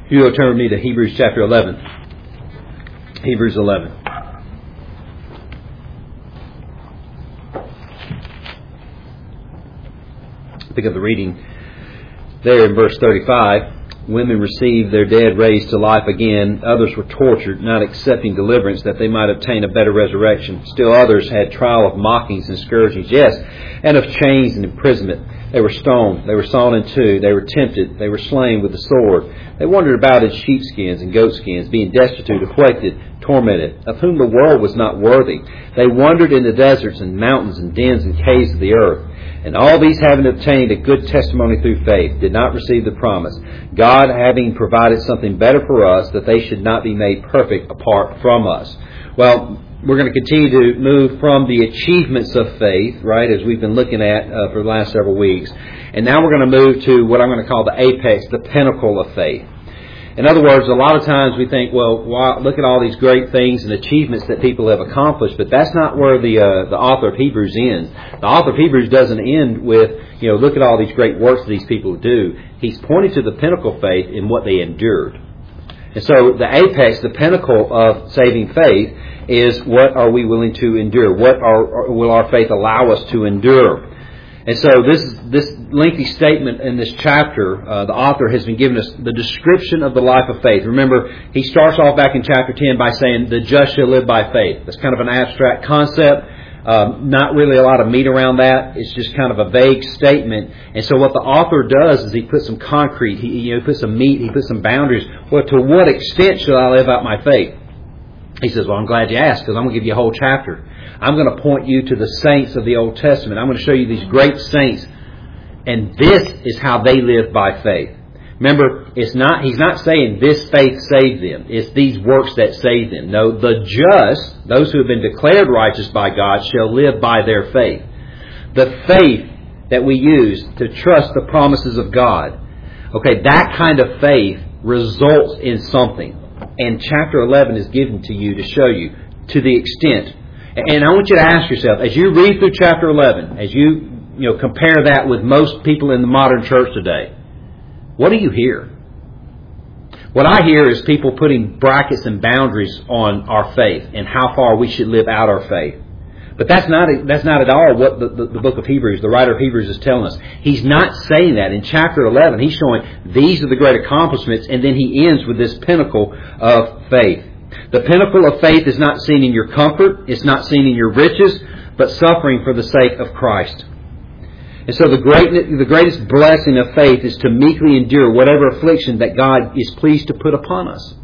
You will turn with me to Hebrews chapter 11. Hebrews 11. Pick up the reading there in verse 35. Women received their dead raised to life again. Others were tortured, not accepting deliverance that they might obtain a better resurrection. Still others had trial of mockings and scourgings, yes, and of chains and imprisonment. They were stoned. They were sawn in two. They were tempted. They were slain with the sword. They wandered about in sheepskins and goatskins, being destitute, afflicted, tormented, of whom the world was not worthy. They wandered in the deserts and mountains and dens and caves of the earth. And all these, having obtained a good testimony through faith, did not receive the promise, God having provided something better for us, that they should not be made perfect apart from us. Well, we're going to continue to move from the achievements of faith, right, as we've been looking at for the last several weeks. And now we're going to move to what I'm going to call the apex, the pinnacle of faith. In other words, a lot of times we think, well, wow, look at all these great things and achievements that people have accomplished, but that's not where the author of Hebrews ends. The author of Hebrews doesn't end with, look at all these great works that these people do. He's pointing to the pinnacle of faith in what they endured. And so the apex, the pinnacle of saving faith, is what are we willing to endure? What will our faith allow us to endure? And so this lengthy statement in this chapter, the author has been giving us the description of the life of faith. Remember, he starts off back in chapter 10 by saying, the just shall live by faith. That's kind of an abstract concept. Not really a lot of meat around that. It's just kind of a vague statement. And so what the author does is he puts some concrete, he puts some meat, he puts some boundaries. Well, to what extent shall I live out my faith? He says, well, I'm glad you asked, because I'm going to give you a whole chapter. I'm going to point you to the saints of the Old Testament. I'm going to show you these great saints. And this is how they lived by faith. Remember, he's not saying this faith saved them. It's these works that saved them. No, the just, those who have been declared righteous by God, shall live by their faith. The faith that we use to trust the promises of God. Okay, that kind of faith results in something. And chapter 11 is given to you to show you to the extent. And I want you to ask yourself, as you read through chapter 11, as you compare that with most people in the modern church today, what do you hear? What I hear is people putting brackets and boundaries on our faith and how far we should live out our faith. But that's not at all what the book of Hebrews, the writer of Hebrews, is telling us. He's not saying that. In chapter 11, he's showing these are the great accomplishments, and then he ends with this pinnacle of faith. The pinnacle of faith is not seen in your comfort, it's not seen in your riches, but suffering for the sake of Christ. And so the greatest blessing of faith is to meekly endure whatever affliction that God is pleased to put upon us.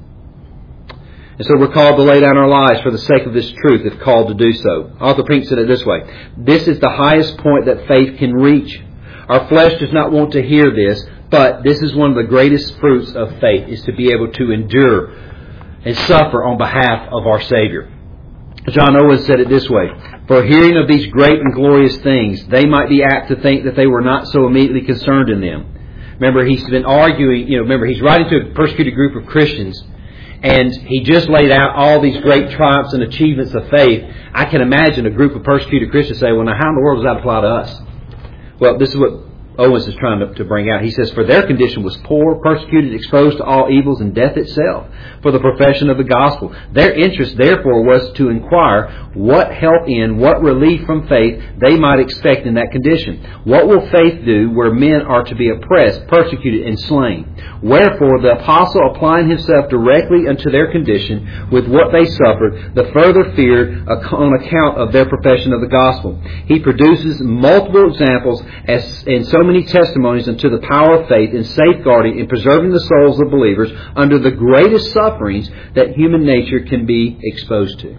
And so we're called to lay down our lives for the sake of this truth, if called to do so. Arthur Pink said it this way: this is the highest point that faith can reach. Our flesh does not want to hear this, but this is one of the greatest fruits of faith, is to be able to endure and suffer on behalf of our Savior. John Owen said it this way: for hearing of these great and glorious things, they might be apt to think that they were not so immediately concerned in them. Remember, he's been arguing, he's writing to a persecuted group of Christians, and he just laid out all these great triumphs and achievements of faith. I can imagine a group of persecuted Christians say, well, now how in the world does that apply to us? Well, this is what Owens is trying to bring out. He says, for their condition was poor, persecuted, exposed to all evils, and death itself for the profession of the gospel. Their interest, therefore, was to inquire what help in, what relief from faith they might expect in that condition. What will faith do where men are to be oppressed, persecuted, and slain? Wherefore, the apostle, applying himself directly unto their condition with what they suffered, the further feared on account of their profession of the gospel. He produces multiple examples as in so many testimonies unto the power of faith in safeguarding and preserving the souls of believers under the greatest sufferings that human nature can be exposed to.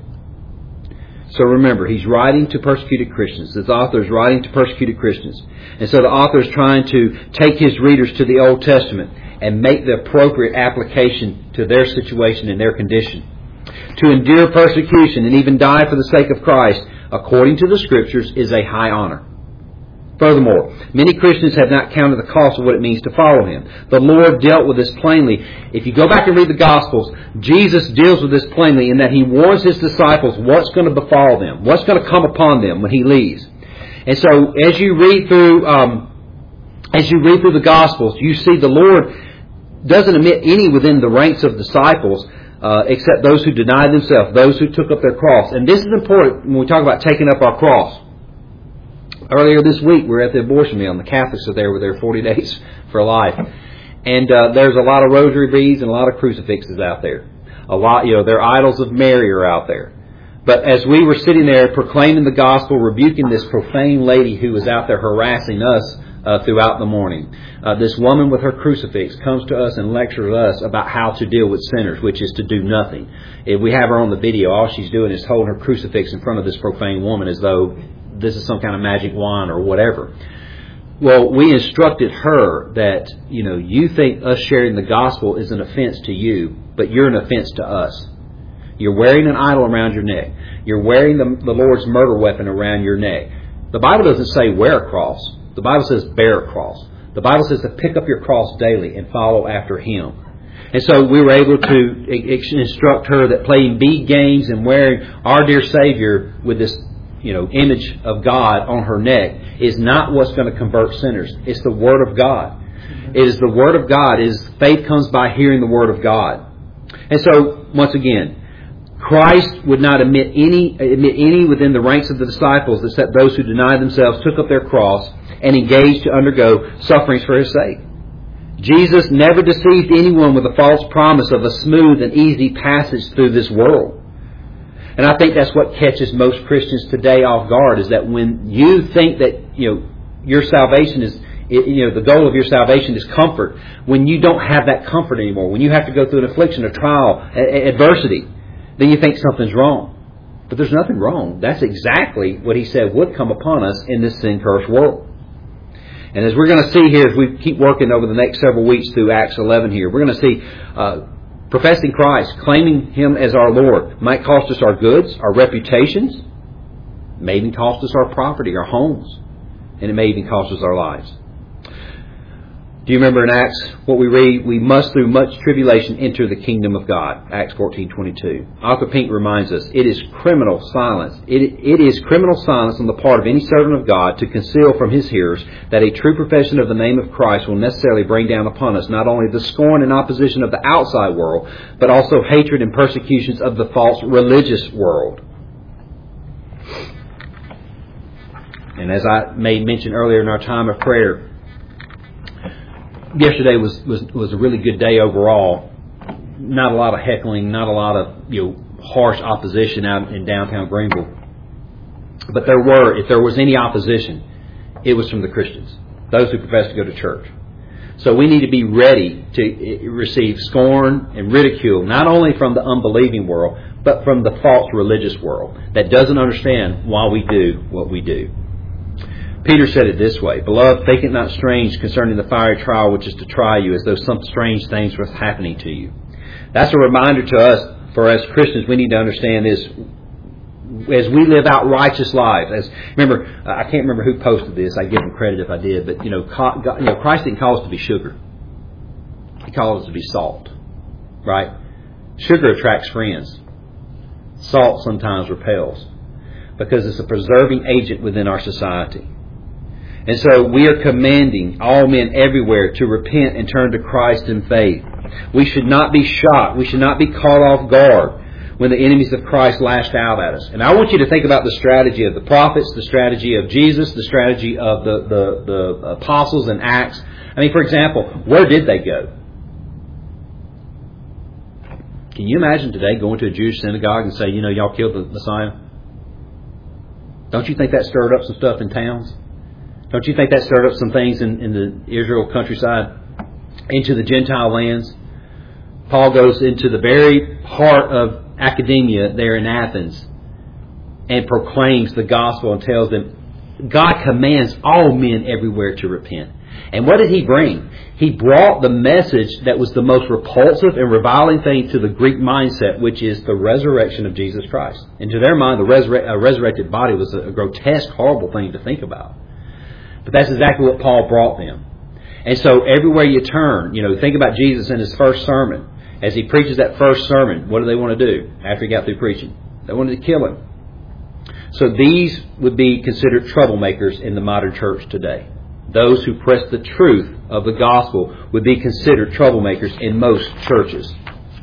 So remember, he's writing to persecuted Christians. This author is writing to persecuted Christians. And so the author is trying to take his readers to the Old Testament and make the appropriate application to their situation and their condition. To endure persecution and even die for the sake of Christ, according to the Scriptures, is a high honor. Furthermore, many Christians have not counted the cost of what it means to follow Him. The Lord dealt with this plainly. If you go back and read the Gospels, Jesus deals with this plainly in that He warns His disciples what's going to befall them, what's going to come upon them when He leaves. And so, as you read through the Gospels, you see the Lord doesn't omit any within the ranks of disciples, except those who denied themselves, those who took up their cross. And this is important when we talk about taking up our cross. Earlier this week, we were at the abortion mill, and the Catholics are there with their 40 days for life. And there's a lot of rosary beads and a lot of crucifixes out there. A lot, their idols of Mary are out there. But as we were sitting there proclaiming the gospel, rebuking this profane lady who was out there harassing us throughout the morning, this woman with her crucifix comes to us and lectures us about how to deal with sinners, which is to do nothing. If we have her on the video, all she's doing is holding her crucifix in front of this profane woman as though this is some kind of magic wand or whatever. Well, we instructed her that, you think us sharing the gospel is an offense to you, but you're an offense to us. You're wearing an idol around your neck. You're wearing the Lord's murder weapon around your neck. The Bible doesn't say wear a cross. The Bible says bear a cross. The Bible says to pick up your cross daily and follow after Him. And so we were able to instruct her that playing bead games and wearing our dear Savior with this image of God on her neck is not what's going to convert sinners. It's the Word of God. It is the Word of God. Faith comes by hearing the Word of God. And so, once again, Christ would not admit any within the ranks of the disciples except those who denied themselves, took up their cross, and engaged to undergo sufferings for His sake. Jesus never deceived anyone with a false promise of a smooth and easy passage through this world. And I think that's what catches most Christians today off guard, is that when you think that your salvation is, the goal of your salvation is comfort, when you don't have that comfort anymore, when you have to go through an affliction, a trial, adversity, then you think something's wrong. But there's nothing wrong. That's exactly what He said would come upon us in this sin-cursed world. And as we're going to see here, as we keep working over the next several weeks through Acts 11 here, we're going to see professing Christ, claiming Him as our Lord, might cost us our goods, our reputations, may even cost us our property, our homes, and it may even cost us our lives. Do you remember in Acts what we read? We must through much tribulation enter the kingdom of God. Acts 14:22. Arthur Pink reminds us, it is criminal silence. It is criminal silence on the part of any servant of God to conceal from his hearers that a true profession of the name of Christ will necessarily bring down upon us not only the scorn and opposition of the outside world, but also hatred and persecutions of the false religious world. And as I made mention earlier in our time of prayer, yesterday was a really good day overall. Not a lot of heckling, not a lot of harsh opposition out in downtown Greenville. But if there was any opposition, it was from the Christians, those who profess to go to church. So we need to be ready to receive scorn and ridicule, not only from the unbelieving world, but from the false religious world that doesn't understand why we do what we do. Peter said it this way, Beloved, think it not strange concerning the fiery trial which is to try you, as though some strange things were happening to you. That's a reminder to us, for as Christians, we need to understand this. As we live out righteous lives, I can't remember who posted this. I give him credit if I did, but Christ didn't call us to be sugar. He called us to be salt, right? Sugar attracts friends. Salt sometimes repels because it's a preserving agent within our society. And so we are commanding all men everywhere to repent and turn to Christ in faith. We should not be shocked. We should not be caught off guard when the enemies of Christ lashed out at us. And I want you to think about the strategy of the prophets, the strategy of Jesus, the strategy of the apostles in Acts. For example, where did they go? Can you imagine today going to a Jewish synagogue and say, y'all killed the Messiah? Don't you think that stirred up some stuff in towns? Don't you think that stirred up some things in the Israel countryside, into the Gentile lands? Paul goes into the very heart of academia there in Athens and proclaims the gospel and tells them God commands all men everywhere to repent. And what did he bring? He brought the message that was the most repulsive and reviling thing to the Greek mindset, which is the resurrection of Jesus Christ. And to their mind, a resurrected body was a grotesque, horrible thing to think about. But that's exactly what Paul brought them. And so everywhere you turn, think about Jesus in His first sermon. As He preaches that first sermon, what do they want to do after He got through preaching? They wanted to kill Him. So these would be considered troublemakers in the modern church today. those who press the truth of the gospel would be considered troublemakers in most churches.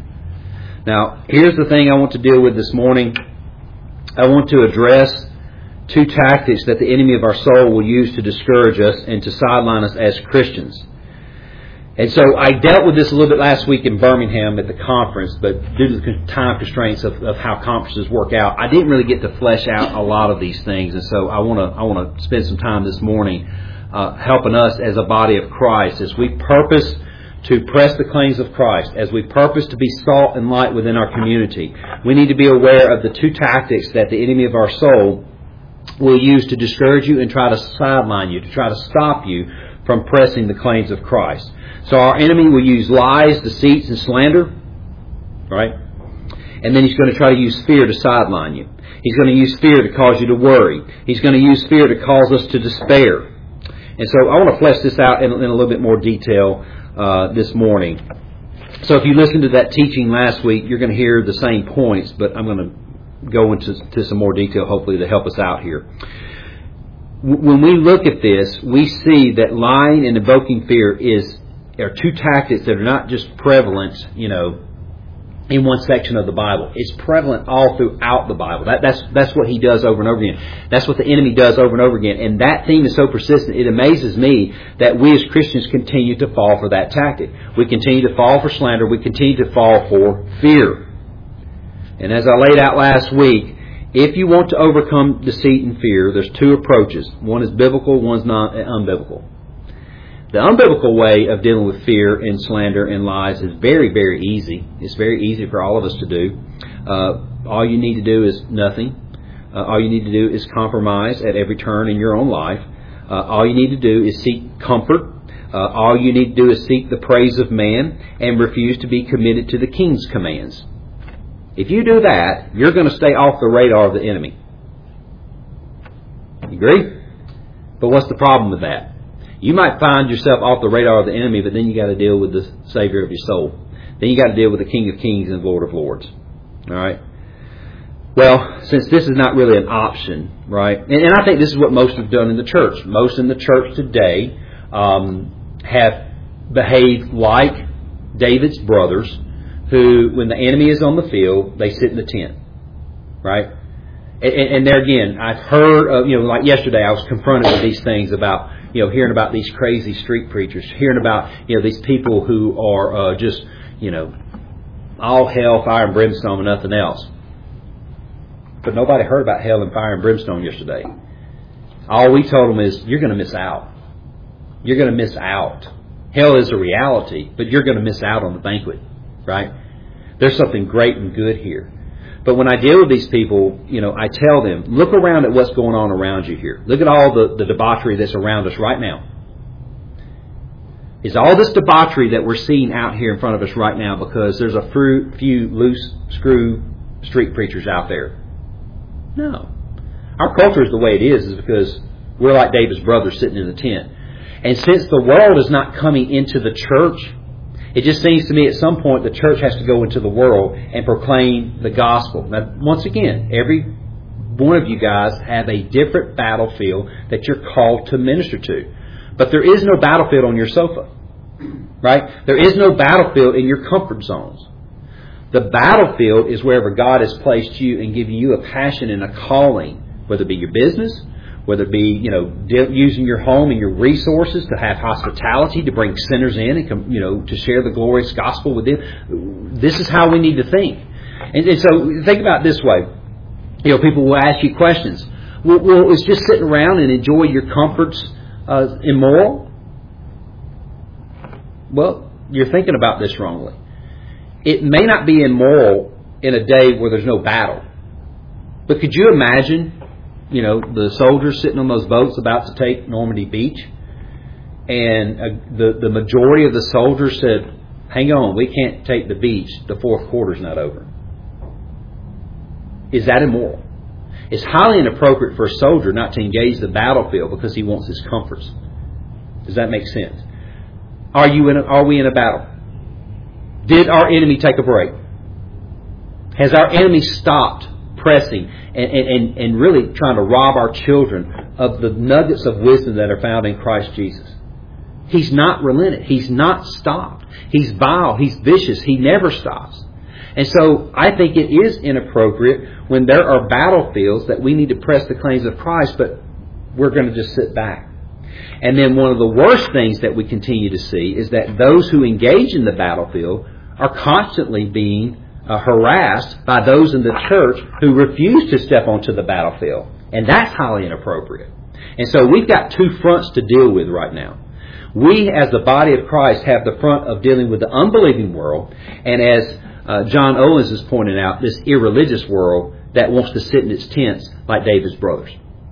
Now, here's the thing I want to deal with this morning. I want to address two tactics that the enemy of our soul will use to discourage us and to sideline us as Christians. And so I dealt with this a little bit last week in Birmingham at the conference, but due to the time constraints of how conferences work out, I didn't really get to flesh out a lot of these things. And so I want to spend some time this morning helping us as a body of Christ as we purpose to press the claims of Christ, as we purpose to be salt and light within our community. We need to be aware of the two tactics that the enemy of our soul will use to discourage you and try to sideline you, to try to stop you from pressing the claims of Christ. So our enemy will use lies, deceits, and slander, right? And then he's going to try to use fear to sideline you. He's going to use fear to cause you to worry. He's going to use fear to cause us to despair. And so I want to flesh this out in a little bit more detail this morning. So if you listened to that teaching last week, you're going to hear the same points, but I'm going to go into some more detail, hopefully, to help us out here. When we look at this, we see that lying and invoking fear are two tactics that are not just prevalent, in one section of the Bible. It's prevalent all throughout the Bible. That's what he does over and over again. That's what the enemy does over and over again. And that theme is so persistent, it amazes me that we as Christians continue to fall for that tactic. We continue to fall for slander. We continue to fall for fear. And as I laid out last week, if you want to overcome deceit and fear, there's two approaches. One is biblical, one's not unbiblical. The unbiblical way of dealing with fear and slander and lies is very, very easy. It's very easy for all of us to do. All you need to do is nothing. All you need to do is compromise at every turn in your own life. All you need to do is seek comfort. All you need to do is seek the praise of man and refuse to be committed to the king's commands. If you do that, you're going to stay off the radar of the enemy. You agree? But what's the problem with that? You might find yourself off the radar of the enemy, but then you got to deal with the Savior of your soul. Then you got to deal with the King of Kings and Lord of Lords. All right? Well, since this is not really an option, right? And I think this is what most have done in the church. Most in the church today have behaved like David's brothers, who, when the enemy is on the field, they sit in the tent, right? And there again, I've heard, like yesterday, I was confronted with these things about, hearing about these crazy street preachers, hearing about, these people who are just, all hell, fire, and brimstone and nothing else. But nobody heard about hell and fire and brimstone yesterday. All we told them is, you're going to miss out. You're going to miss out. Hell is a reality, but you're going to miss out on the banquet, right? There's something great and good here. But when I deal with these people, I tell them, look around at what's going on around you here. Look at all the debauchery that's around us right now. Is all this debauchery that we're seeing out here in front of us right now because there's a few loose screw street preachers out there? No. Our culture is the way it is because we're like David's brothers sitting in the tent. And since the world is not coming into the church, it just seems to me at some point the church has to go into the world and proclaim the gospel. Now, once again, every one of you guys have a different battlefield that you're called to minister to. But there is no battlefield on your sofa, right? There is no battlefield in your comfort zones. The battlefield is wherever God has placed you and given you a passion and a calling, whether it be your business, whether it be, using your home and your resources to have hospitality, to bring sinners in and, to share the glorious gospel with them. This is how we need to think. And so think about it this way. People will ask you questions. Well, is just sitting around and enjoy your comforts immoral? Well, you're thinking about this wrongly. It may not be immoral in a day where there's no battle. But could you imagine the soldiers sitting on those boats about to take Normandy Beach, and the majority of the soldiers said, hang on, we can't take the beach, the fourth quarter's not over. Is that immoral? It's highly inappropriate for a soldier not to engage the battlefield because he wants his comforts. Does that make sense? Are we in a battle? Did our enemy take a break? Has our enemy stopped suppressing and really trying to rob our children of the nuggets of wisdom that are found in Christ Jesus. He's not relented. He's not stopped. He's vile. He's vicious. He never stops. And so I think it is inappropriate when there are battlefields that we need to press the claims of Christ, but we're going to just sit back. And then one of the worst things that we continue to see is that those who engage in the battlefield are constantly being harassed by those in the church who refuse to step onto the battlefield. And that's highly inappropriate. And so we've got two fronts to deal with right now. We, as the body of Christ, have the front of dealing with the unbelieving world, and as John Owens has pointed out, this irreligious world that wants to sit in its tents like David's brothers.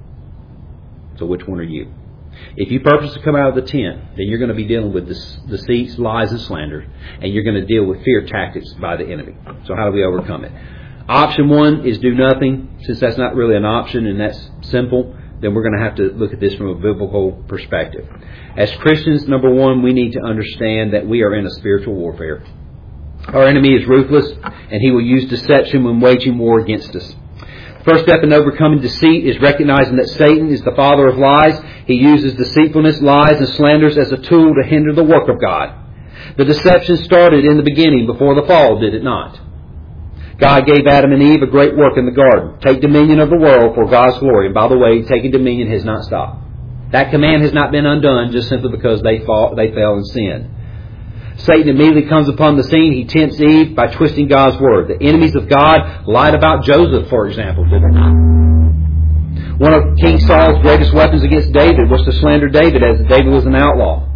So which one are you? If you purpose to come out of the tent, then you're going to be dealing with deceits, lies, and slander, and you're going to deal with fear tactics by the enemy. So how do we overcome it? Option one is do nothing. Since that's not really an option and that's simple, then we're going to have to look at this from a biblical perspective. As Christians, number one, we need to understand that we are in a spiritual warfare. Our enemy is ruthless, and he will use deception when waging war against us. First step in overcoming deceit is recognizing that Satan is the father of lies. He uses deceitfulness, lies, and slanders as a tool to hinder the work of God. The deception started in the beginning before the fall, did it not? God gave Adam and Eve a great work in the garden. Take dominion of the world for God's glory. And by the way, taking dominion has not stopped. That command has not been undone just simply because they fell and sinned. Satan immediately comes upon the scene. He tempts Eve by twisting God's word. The enemies of God lied about Joseph, for example, did they not? One of King Saul's greatest weapons against David was to slander David, as David was an outlaw.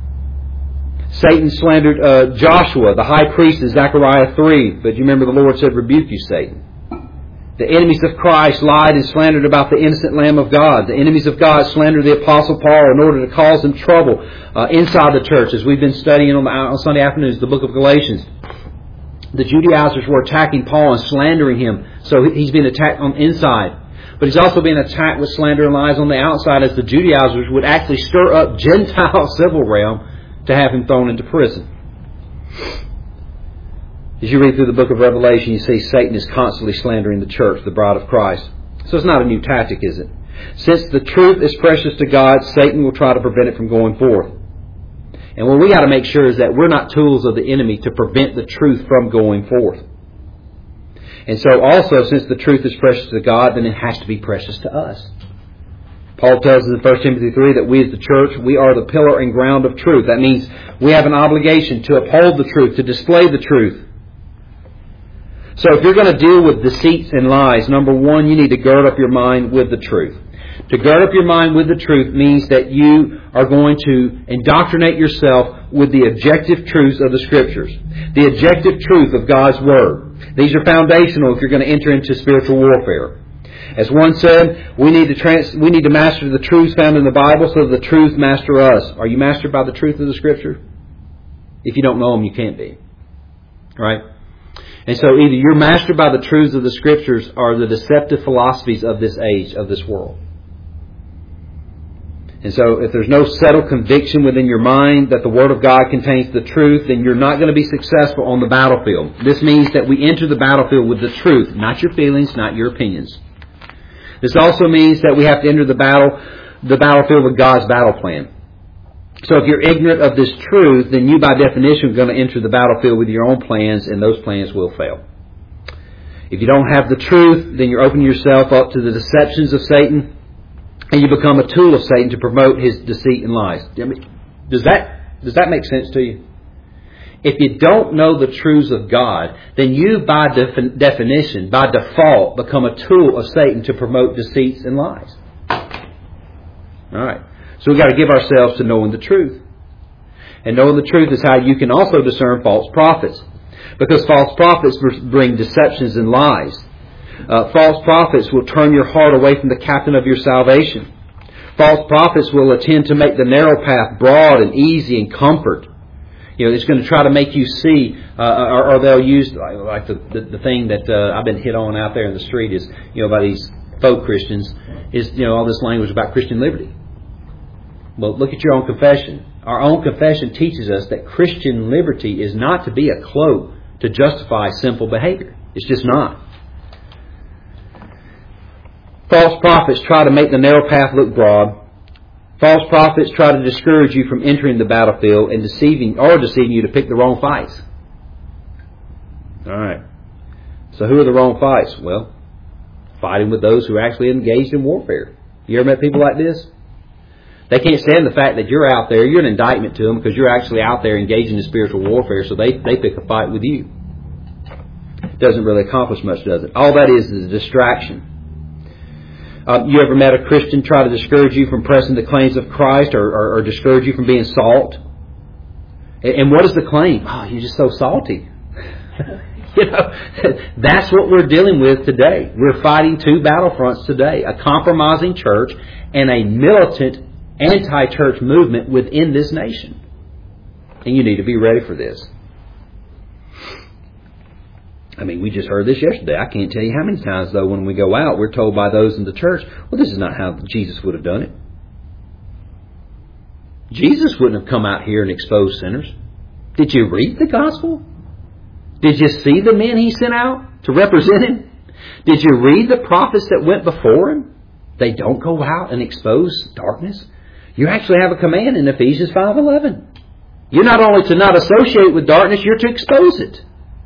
Satan slandered Joshua, the high priest, in Zechariah 3. But you remember the Lord said, "Rebuke you, Satan." The enemies of Christ lied and slandered about the innocent Lamb of God. The enemies of God slandered the Apostle Paul in order to cause him trouble inside the church, as we've been studying on Sunday afternoons, the book of Galatians. The Judaizers were attacking Paul and slandering him, so he's being attacked on the inside. But he's also being attacked with slander and lies on the outside, as the Judaizers would actually stir up Gentile civil realm to have him thrown into prison. As you read through the book of Revelation, you see Satan is constantly slandering the church, the bride of Christ. So it's not a new tactic, is it? Since the truth is precious to God, Satan will try to prevent it from going forth. And what we got to make sure is that we're not tools of the enemy to prevent the truth from going forth. And so also, since the truth is precious to God, then it has to be precious to us. Paul tells us in 1 Timothy 3 that we as the church, we are the pillar and ground of truth. That means we have an obligation to uphold the truth, to display the truth. So if you're going to deal with deceits and lies, number one, you need to gird up your mind with the truth. To gird up your mind with the truth means that you are going to indoctrinate yourself with the objective truths of the Scriptures. The objective truth of God's Word. These are foundational if you're going to enter into spiritual warfare. As one said, we need to master the truths found in the Bible so that the truth master us. Are you mastered by the truth of the Scripture? If you don't know them, you can't be. Right? And so either you're mastered by the truths of the Scriptures or the deceptive philosophies of this age, of this world. And so if there's no settled conviction within your mind that the Word of God contains the truth, then you're not going to be successful on the battlefield. This means that we enter the battlefield with the truth, not your feelings, not your opinions. This also means that we have to enter the battlefield with God's battle plan. So if you're ignorant of this truth, then you by definition are going to enter the battlefield with your own plans, and those plans will fail. If you don't have the truth, then you're opening yourself up to the deceptions of Satan, and you become a tool of Satan to promote his deceit and lies. Does that make sense to you? If you don't know the truths of God, then you by definition, by default, become a tool of Satan to promote deceits and lies. All right. So we've got to give ourselves to knowing the truth. And knowing the truth is how you can also discern false prophets. Because false prophets bring deceptions and lies. False prophets will turn your heart away from the captain of your salvation. False prophets will intend to make the narrow path broad and easy and comfort. It's going to try to make you see, or they'll use, like the thing that I've been hit on out there in the street is, by these folk Christians, is, all this language about Christian liberty. Well, look at your own confession. Our own confession teaches us that Christian liberty is not to be a cloak to justify sinful behavior. It's just not. False prophets try to make the narrow path look broad. False prophets try to discourage you from entering the battlefield and deceiving you to pick the wrong fights. All right. So who are the wrong fights? Well, fighting with those who are actually engaged in warfare. You ever met people like this? They can't stand the fact that you're out there. You're an indictment to them because you're actually out there engaging in spiritual warfare, so they pick a fight with you. It doesn't really accomplish much, does it? All that is a distraction. You ever met a Christian try to discourage you from pressing the claims of Christ or discourage you from being salt? And what is the claim? Oh, you're just so salty. That's what we're dealing with today. We're fighting two battlefronts today. A compromising church and a militant anti-church movement within this nation. And you need to be ready for this. I mean, we just heard this yesterday. I can't tell you how many times, though, when we go out, we're told by those in the church, well, this is not how Jesus would have done it. Jesus wouldn't have come out here and exposed sinners. Did you read the gospel? Did you see the men he sent out to represent him? Did you read the prophets that went before him? They don't go out and expose darkness. You actually have a command in Ephesians 5:11. You're not only to not associate with darkness, you're to expose it.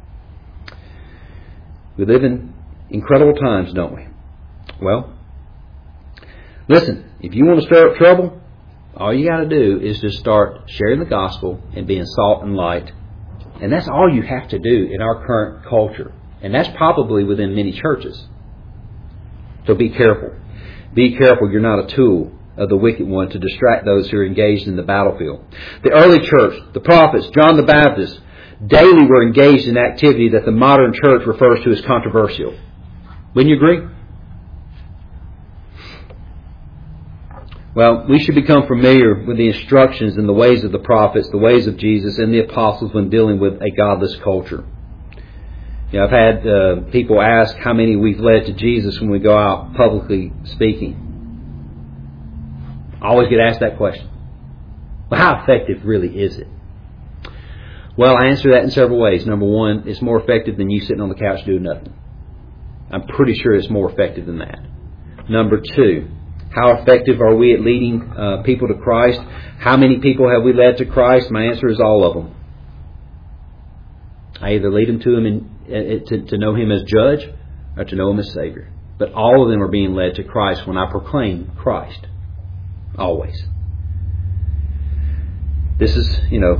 We live in incredible times, don't we? Well, listen, if you want to stir up trouble, all you got to do is just start sharing the gospel and being salt and light. And that's all you have to do in our current culture. And that's probably within many churches. So be careful. Be careful you're not a tool of the wicked one to distract those who are engaged in the battlefield. The early church, the prophets, John the Baptist, daily were engaged in activity that the modern church refers to as controversial. Wouldn't you agree? Well, we should become familiar with the instructions and the ways of the prophets, the ways of Jesus, and the apostles when dealing with a godless culture. I've had people ask how many we've led to Jesus when we go out publicly speaking. I always get asked that question. Well, how effective really is it? Well, I answer that in several ways. Number one, it's more effective than you sitting on the couch doing nothing. I'm pretty sure it's more effective than that. Number two, how effective are we at leading people to Christ? How many people have we led to Christ? My answer is all of them. I either lead them to Him to know Him as judge or to know Him as Savior. But all of them are being led to Christ when I proclaim Christ. Always. This is,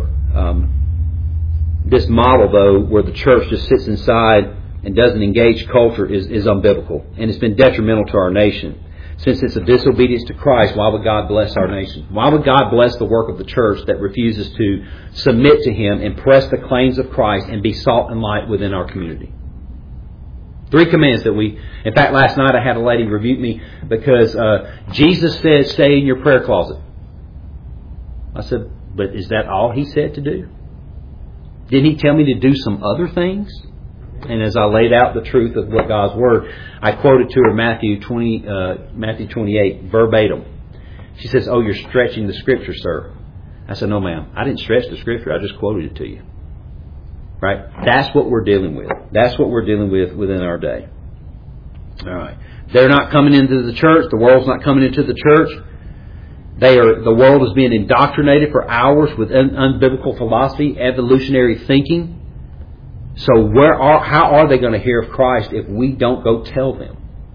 this model, though, where the church just sits inside and doesn't engage culture is unbiblical. And it's been detrimental to our nation. Since it's a disobedience to Christ, why would God bless our nation? Why would God bless the work of the church that refuses to submit to Him and press the claims of Christ and be salt and light within our community? 3 commands that in fact, last night I had a lady rebuke me because Jesus said, stay in your prayer closet. I said, but is that all He said to do? Didn't He tell me to do some other things? And as I laid out the truth of what God's Word, I quoted to her Matthew 28 verbatim. She says, oh, you're stretching the Scripture, sir. I said, no, ma'am. I didn't stretch the Scripture. I just quoted it to you. Right? That's what we're dealing with. That's what we're dealing with within our day. All right. They're not coming into the church. The world's not coming into the church. The world is being indoctrinated for hours with unbiblical philosophy, evolutionary thinking. So how are they going to hear of Christ if we don't go tell them?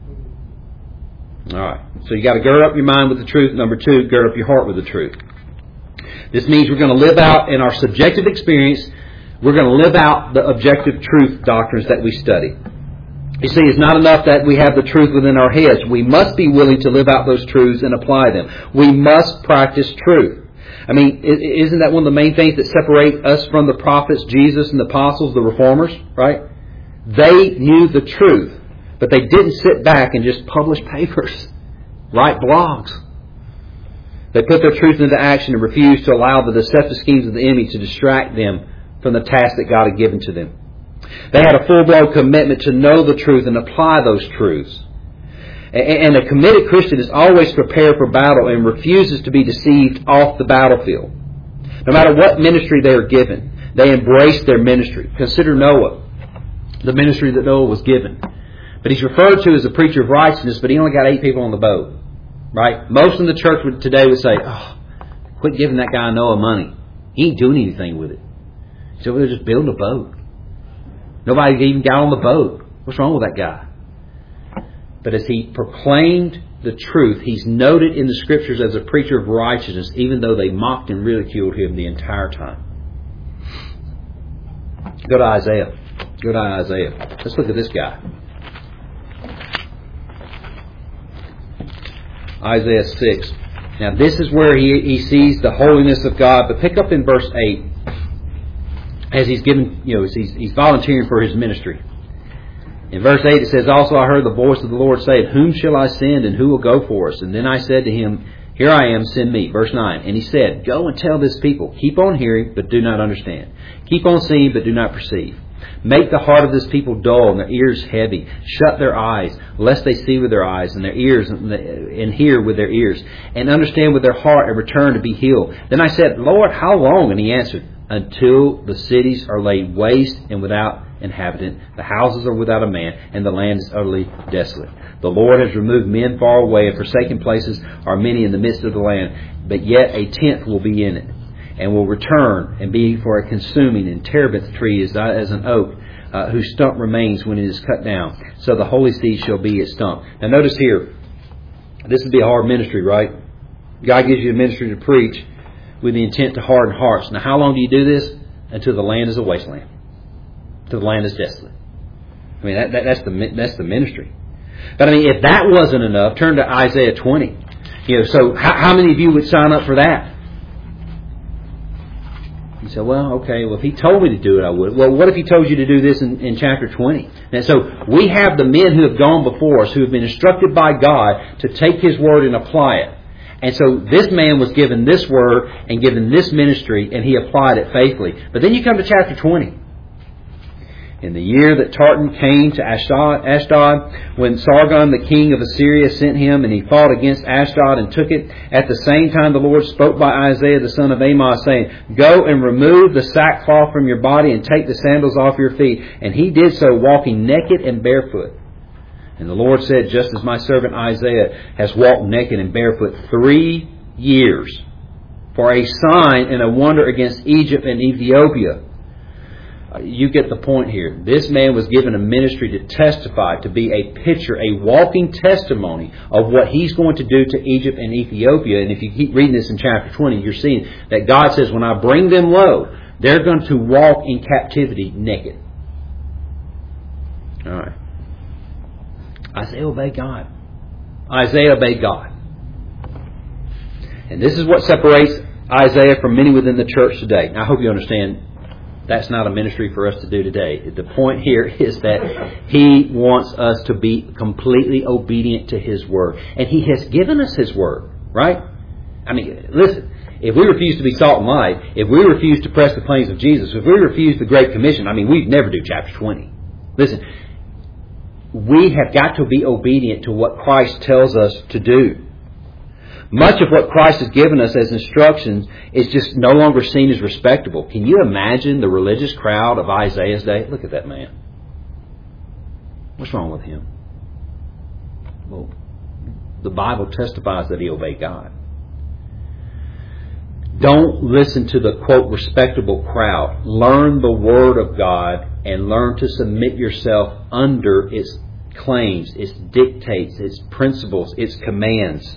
All right. So you got to gird up your mind with the truth. Number 2, gird up your heart with the truth. This means we're going to live out in our subjective experience. We're going to live out the objective truth doctrines that we study. You see, it's not enough that we have the truth within our heads. We must be willing to live out those truths and apply them. We must practice truth. I mean, isn't that one of the main things that separate us from the prophets, Jesus and the apostles, the reformers, right? They knew the truth, but they didn't sit back and just publish papers, write blogs. They put their truth into action and refused to allow the deceptive schemes of the enemy to distract them from the task that God had given to them. They had a full-blown commitment to know the truth and apply those truths. And a committed Christian is always prepared for battle and refuses to be deceived off the battlefield. No matter what ministry they are given, they embrace their ministry. Consider Noah, the ministry that Noah was given. But he's referred to as a preacher of righteousness, but he only got 8 people on the boat. Right? Most in the church today would say, oh, quit giving that guy Noah money. He ain't doing anything with it. So they're just building a boat. Nobody even got on the boat. What's wrong with that guy? But as he proclaimed the truth, he's noted in the Scriptures as a preacher of righteousness, even though they mocked and ridiculed him the entire time. Go to Isaiah. Go to Isaiah. Let's look at this guy. Isaiah 6. Now this is where he sees the holiness of God. But pick up in verse 8 as he's given, he's volunteering for his ministry. In verse 8 it says, Also I heard the voice of the Lord say, Whom shall I send, and who will go for us? And then I said to him, Here I am, send me. Verse 9. And he said, Go and tell this people, keep on hearing, but do not understand. Keep on seeing, but do not perceive. Make the heart of this people dull and their ears heavy. Shut their eyes, lest they see with their eyes, and their ears and hear with their ears, and understand with their heart and return to be healed. Then I said, Lord, how long? And he answered, Until the cities are laid waste and without inhabitant, the houses are without a man, and the land is utterly desolate. The Lord has removed men far away, and forsaken places are many in the midst of the land, but yet a tenth will be in it, and will return and be for a consuming and terebinth tree as an oak, whose stump remains when it is cut down. So the holy seed shall be its stump. Now notice here, this would be a hard ministry, right? God gives you a ministry to preach with the intent to harden hearts. Now how long do you do this? Until the land is a wasteland. Until the land is desolate. I mean, that's the ministry. But I mean, if that wasn't enough, turn to Isaiah 20. So how many of you would sign up for that? You say, well, okay, if he told me to do it, I would. Well, what if he told you to do this in chapter 20? And so we have the men who have gone before us, who have been instructed by God to take His word and apply it. And so this man was given this word and given this ministry, and he applied it faithfully. But then you come to chapter 20. In the year that Tartan came to Ashdod, when Sargon the king of Assyria sent him, and he fought against Ashdod and took it, at the same time the Lord spoke by Isaiah the son of Amoz, saying, Go and remove the sackcloth from your body and take the sandals off your feet. And he did so, walking naked and barefoot. And the Lord said, Just as my servant Isaiah has walked naked and barefoot 3 years, for a sign and a wonder against Egypt and Ethiopia. You get the point here. This man was given a ministry to testify, to be a picture, a walking testimony of what he's going to do to Egypt and Ethiopia. And if you keep reading this in chapter 20, you're seeing that God says, when I bring them low, they're going to walk in captivity naked. All right. Isaiah obeyed God. Isaiah obeyed God. And this is what separates Isaiah from many within the church today. Now, I hope you understand that's not a ministry for us to do today. The point here is that He wants us to be completely obedient to His Word. And He has given us His Word, right? I mean, listen, if we refuse to be salt and light, if we refuse to press the claims of Jesus, if we refuse the Great Commission, I mean, we'd never do chapter 20. Listen, we have got to be obedient to what Christ tells us to do. Much of what Christ has given us as instructions is just no longer seen as respectable. Can you imagine the religious crowd of Isaiah's day? Look at that man. What's wrong with him? Well, the Bible testifies that he obeyed God. Don't listen to the, quote, respectable crowd. Learn the Word of God and learn to submit yourself under its claims, its dictates, its principles, its commands.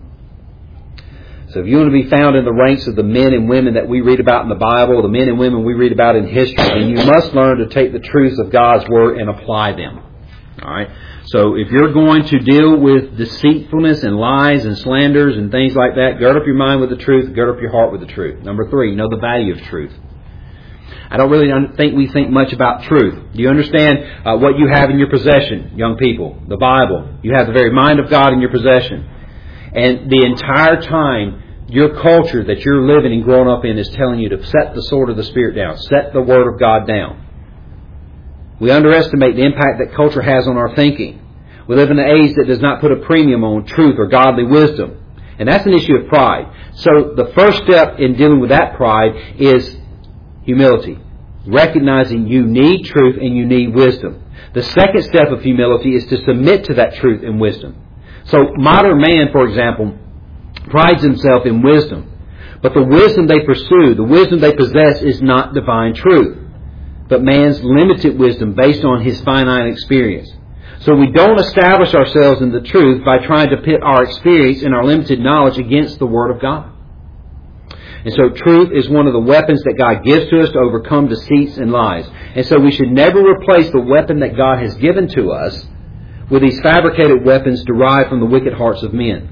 So if you want to be found in the ranks of the men and women that we read about in the Bible, the men and women we read about in history, then you must learn to take the truths of God's Word and apply them. All right. So if you're going to deal with deceitfulness and lies and slanders and things like that, gird up your mind with the truth, gird up your heart with the truth. Number 3, know the value of truth. I don't really think we think much about truth. Do you understand what you have in your possession, young people? The Bible. You have the very mind of God in your possession. And the entire time, your culture that you're living and growing up in is telling you to set the sword of the Spirit down. Set the Word of God down. We underestimate the impact that culture has on our thinking. We live in an age that does not put a premium on truth or godly wisdom. And that's an issue of pride. So the first step in dealing with that pride is humility. recognizing you need truth and you need wisdom. The second step of humility is to submit to that truth and wisdom. So modern man, for example, prides himself in wisdom. But the wisdom they pursue, the wisdom they possess, is not divine truth, but man's limited wisdom based on his finite experience. So we don't establish ourselves in the truth by trying to pit our experience and our limited knowledge against the Word of God. And so truth is one of the weapons that God gives to us to overcome deceits and lies. And so we should never replace the weapon that God has given to us with these fabricated weapons derived from the wicked hearts of men.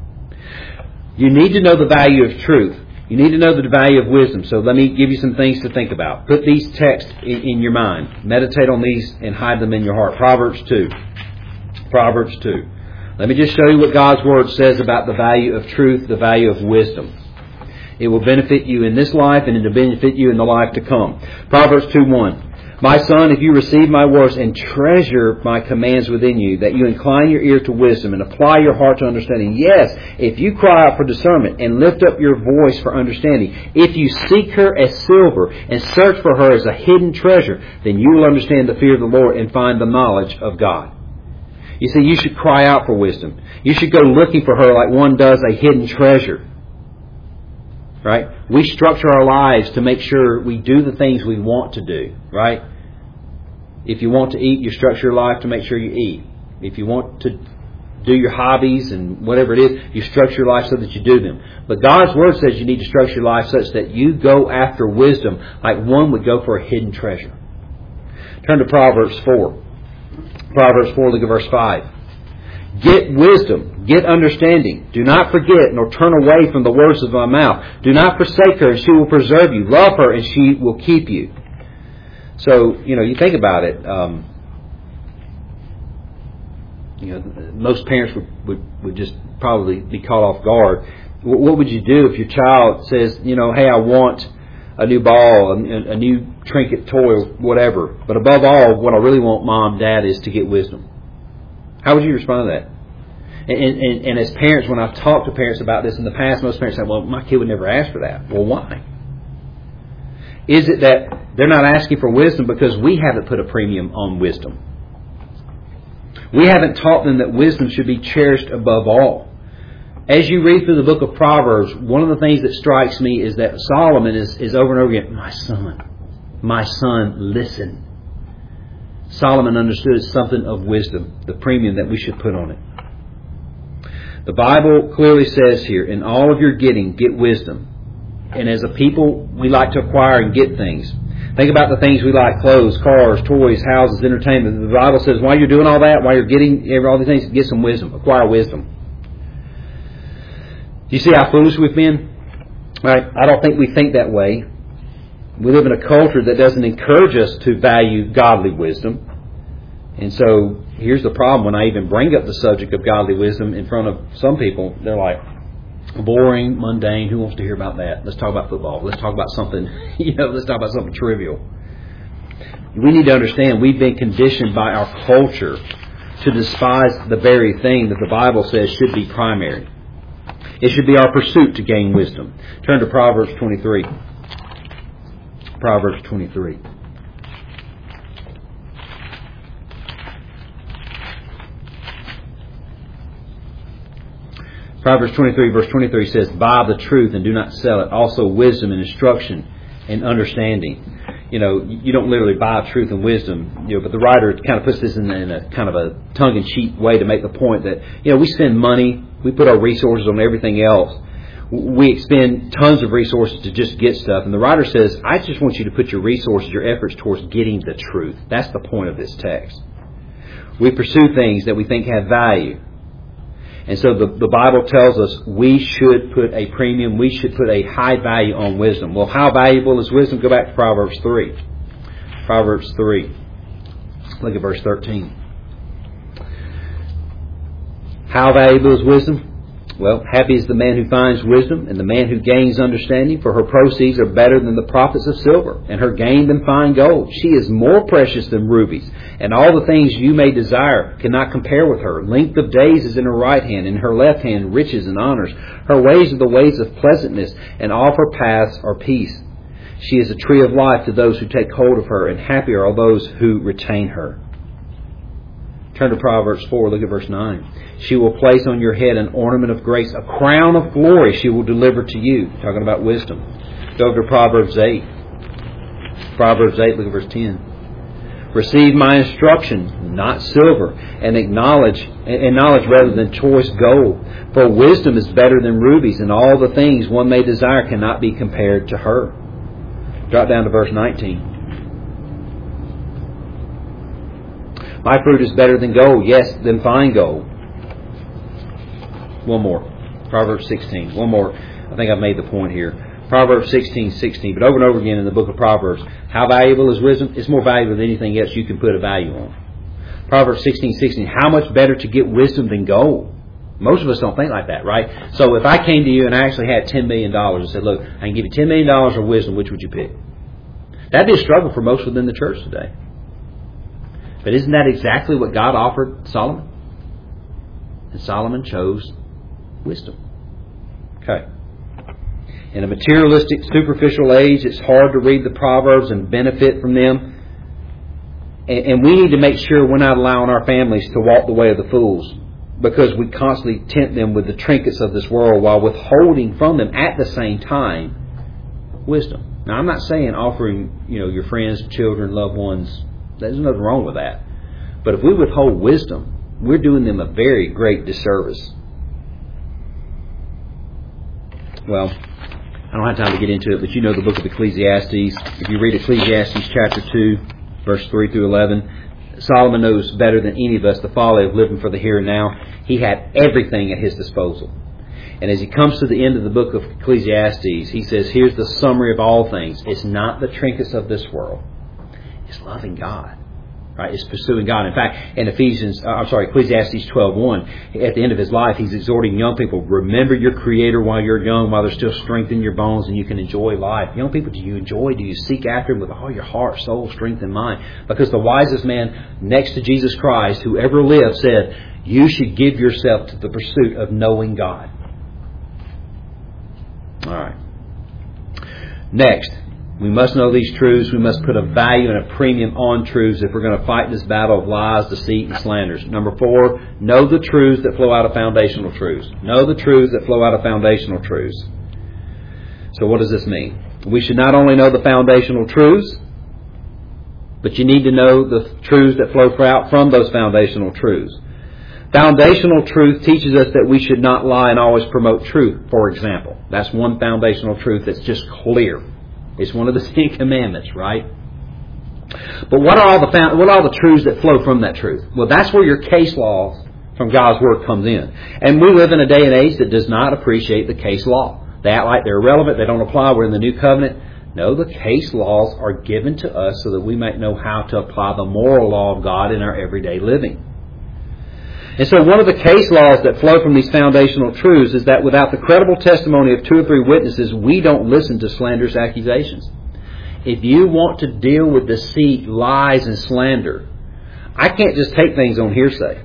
You need to know the value of truth. You need to know the value of wisdom. So let me give you some things to think about. Put these texts in your mind. Meditate on these and hide them in your heart. Proverbs 2. Proverbs 2. Let me just show you what God's Word says about the value of truth, the value of wisdom. It will benefit you in this life and it will benefit you in the life to come. Proverbs 2:1. My son, if you receive my words and treasure my commands within you, that you incline your ear to wisdom and apply your heart to understanding. Yes, if you cry out for discernment and lift up your voice for understanding, if you seek her as silver and search for her as a hidden treasure, then you will understand the fear of the Lord and find the knowledge of God. You see, you should cry out for wisdom. You should go looking for her like one does a hidden treasure. Right? We structure our lives to make sure we do the things we want to do. Right? If you want to eat, you structure your life to make sure you eat. If you want to do your hobbies and whatever it is, you structure your life so that you do them. But God's Word says you need to structure your life such that you go after wisdom like one would go for a hidden treasure. Turn to Proverbs 4. Proverbs 4, look at verse 5. Get wisdom, get understanding. Do not forget nor turn away from the words of my mouth. Do not forsake her and she will preserve you. Love her and she will keep you. So, you think about it. Most parents would just probably be caught off guard. What would you do if your child says, hey, I want a new ball, a new trinket toy, whatever. But above all, what I really want, Mom, Dad, is to get wisdom. How would you respond to that? And as parents, when I've talked to parents about this in the past, most parents say, well, my kid would never ask for that. Well, why? Is it that they're not asking for wisdom because we haven't put a premium on wisdom? We haven't taught them that wisdom should be cherished above all. As you read through the book of Proverbs, one of the things that strikes me is that Solomon is over and over again, my son, listen. Solomon understood something of wisdom, the premium that we should put on it. The Bible clearly says here, in all of your getting, get wisdom. And as a people, we like to acquire and get things. Think about the things we like, clothes, cars, toys, houses, entertainment. The Bible says while you're doing all that, while you're getting all these things, get some wisdom, acquire wisdom. Do you see how foolish we've been? Right? I don't think we think that way. We live in a culture that doesn't encourage us to value godly wisdom. And so here's the problem. When I even bring up the subject of godly wisdom in front of some people, they're like, boring, mundane, who wants to hear about that? Let's talk about football. Let's talk about something, let's talk about something trivial. We need to understand we've been conditioned by our culture to despise the very thing that the Bible says should be primary. It should be our pursuit to gain wisdom. Turn to Proverbs 23. Proverbs 23. Proverbs 23 verse 23 says, buy the truth and do not sell it. Also wisdom and instruction and understanding. You don't literally buy truth and wisdom, but the writer kind of puts this in a kind of a tongue-in-cheek way to make the point that, we spend money, we put our resources on everything else. We expend tons of resources to just get stuff. And the writer says, I just want you to put your resources, your efforts towards getting the truth. That's the point of this text. We pursue things that we think have value. And so the Bible tells us we should put a premium, we should put a high value on wisdom. Well, how valuable is wisdom? Go back to Proverbs 3. Proverbs 3. Look at verse 13. How valuable is wisdom? Well, happy is the man who finds wisdom and the man who gains understanding, for her proceeds are better than the profits of silver, and her gain than fine gold. She is more precious than rubies, and all the things you may desire cannot compare with her. Length of days is in her right hand, in her left hand riches and honors. Her ways are the ways of pleasantness, and all of her paths are peace. She is a tree of life to those who take hold of her, and happy are all those who retain her. Turn to Proverbs 4, look at verse 9. She will place on your head an ornament of grace, a crown of glory she will deliver to you. Talking about wisdom. Go over to Proverbs 8. Proverbs 8, look at verse 10. Receive my instruction, not silver, and knowledge rather than choice gold. For wisdom is better than rubies, and all the things one may desire cannot be compared to her. Drop down to verse 19. My fruit is better than gold, yes, than fine gold. One more. Proverbs 16. One more. I think I've made the point here. Proverbs 16:16. But over and over again in the book of Proverbs, how valuable is wisdom? It's more valuable than anything else you can put a value on. Proverbs 16:16. How much better to get wisdom than gold? Most of us don't think like that, right? So if I came to you and I actually had $10 million and said, look, I can give you $10 million of wisdom, which would you pick? That'd be a struggle for most within the church today. But isn't that exactly what God offered Solomon? And Solomon chose wisdom. Okay. In a materialistic, superficial age, it's hard to read the Proverbs and benefit from them. And we need to make sure we're not allowing our families to walk the way of the fools, because we constantly tempt them with the trinkets of this world while withholding from them at the same time wisdom. Now, I'm not saying offering, your friends, children, loved ones, there's nothing wrong with that. But if we withhold wisdom, we're doing them a very great disservice. Well, I don't have time to get into it, but you know the book of Ecclesiastes. If you read Ecclesiastes chapter 2, verse 3 through 11, Solomon knows better than any of us the folly of living for the here and now. He had everything at his disposal. And as he comes to the end of the book of Ecclesiastes, he says, here's the summary of all things. It's not the trinkets of this world. It's loving God. Right? It's pursuing God. In fact, in Ecclesiastes 12:1, at the end of his life, he's exhorting young people, remember your Creator while you're young, while there's still strength in your bones and you can enjoy life. Young people, do you seek after Him with all your heart, soul, strength, and mind? Because the wisest man next to Jesus Christ who ever lived said, you should give yourself to the pursuit of knowing God. All right. Next, we must know these truths. We must put a value and a premium on truths if we're going to fight this battle of lies, deceit, and slanders. Number 4, know the truths that flow out of foundational truths. Know the truths that flow out of foundational truths. So what does this mean? We should not only know the foundational truths, but you need to know the truths that flow out from those foundational truths. Foundational truth teaches us that we should not lie and always promote truth, for example. That's one foundational truth that's just clear. It's one of the 10 commandments, right? But what are all the truths that flow from that truth? Well, that's where your case law from God's Word comes in. And we live in a day and age that does not appreciate the case law. They act like they're irrelevant. They don't apply. We're in the new covenant. No, the case laws are given to us so that we might know how to apply the moral law of God in our everyday living. And so one of the case laws that flow from these foundational truths is that without the credible testimony of 2 or 3 witnesses, we don't listen to slanderous accusations. If you want to deal with deceit, lies, and slander, I can't just take things on hearsay.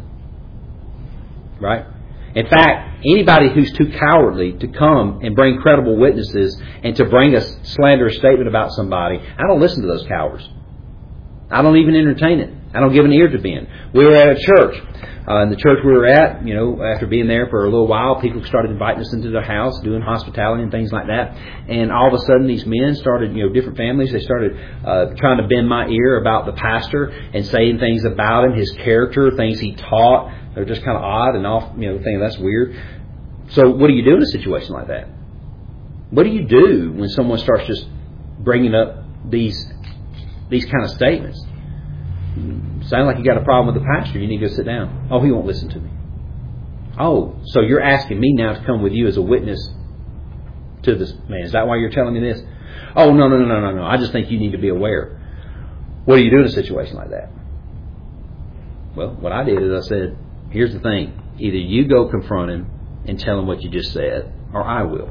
Right? In fact, anybody who's too cowardly to come and bring credible witnesses and to bring a slanderous statement about somebody, I don't listen to those cowards. I don't even entertain it. I don't give an ear to being. We were at a church. In the church we were at, after being there for a little while, people started inviting us into their house, doing hospitality and things like that. And all of a sudden, these men started, different families, they started trying to bend my ear about the pastor and saying things about him, his character, things he taught. They're just kind of odd and off, thinking that's weird. So what do you do in a situation like that? What do you do when someone starts just bringing up these kind of statements? Sound like you got a problem with the pastor. You need to go sit down. Oh, he won't listen to me. Oh, so you're asking me now to come with you as a witness to this man. Is that why you're telling me this? Oh, no. I just think you need to be aware. What do you do in a situation like that? Well, what I did is I said, here's the thing. Either you go confront him and tell him what you just said, or I will.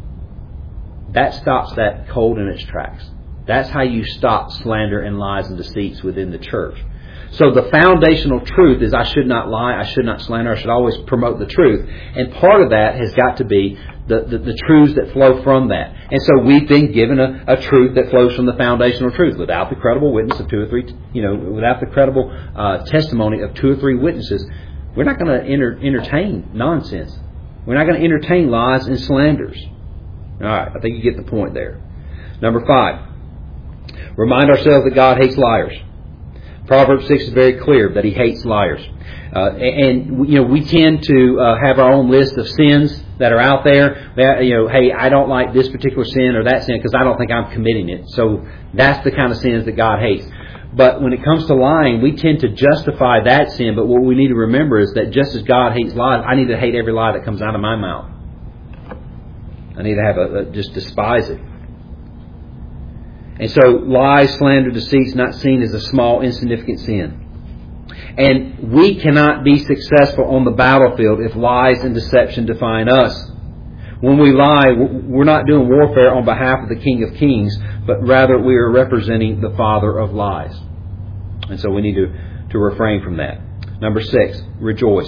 That stops that cold in its tracks. That's how you stop slander and lies and deceits within the church. So the foundational truth is I should not lie, I should not slander, I should always promote the truth. And part of that has got to be the truths that flow from that. And so we've been given a truth that flows from the foundational truth. Without the credible witness of 2 or 3, without the credible testimony of 2 or 3 witnesses, we're not going to entertain nonsense. We're not going to entertain lies and slanders. All right, I think you get the point there. Number 5, remind ourselves that God hates liars. Proverbs 6 is very clear that He hates liars. We tend to have our own list of sins that are out there. Hey, I don't like this particular sin or that sin because I don't think I'm committing it. So that's the kind of sins that God hates. But when it comes to lying, we tend to justify that sin. But what we need to remember is that just as God hates lies, I need to hate every lie that comes out of my mouth. I need to have just despise it. And so lies, slander, deceit is not seen as a small, insignificant sin. And we cannot be successful on the battlefield if lies and deception define us. When we lie, we're not doing warfare on behalf of the King of Kings, but rather we are representing the father of lies. And so we need to refrain from that. Number 6, rejoice.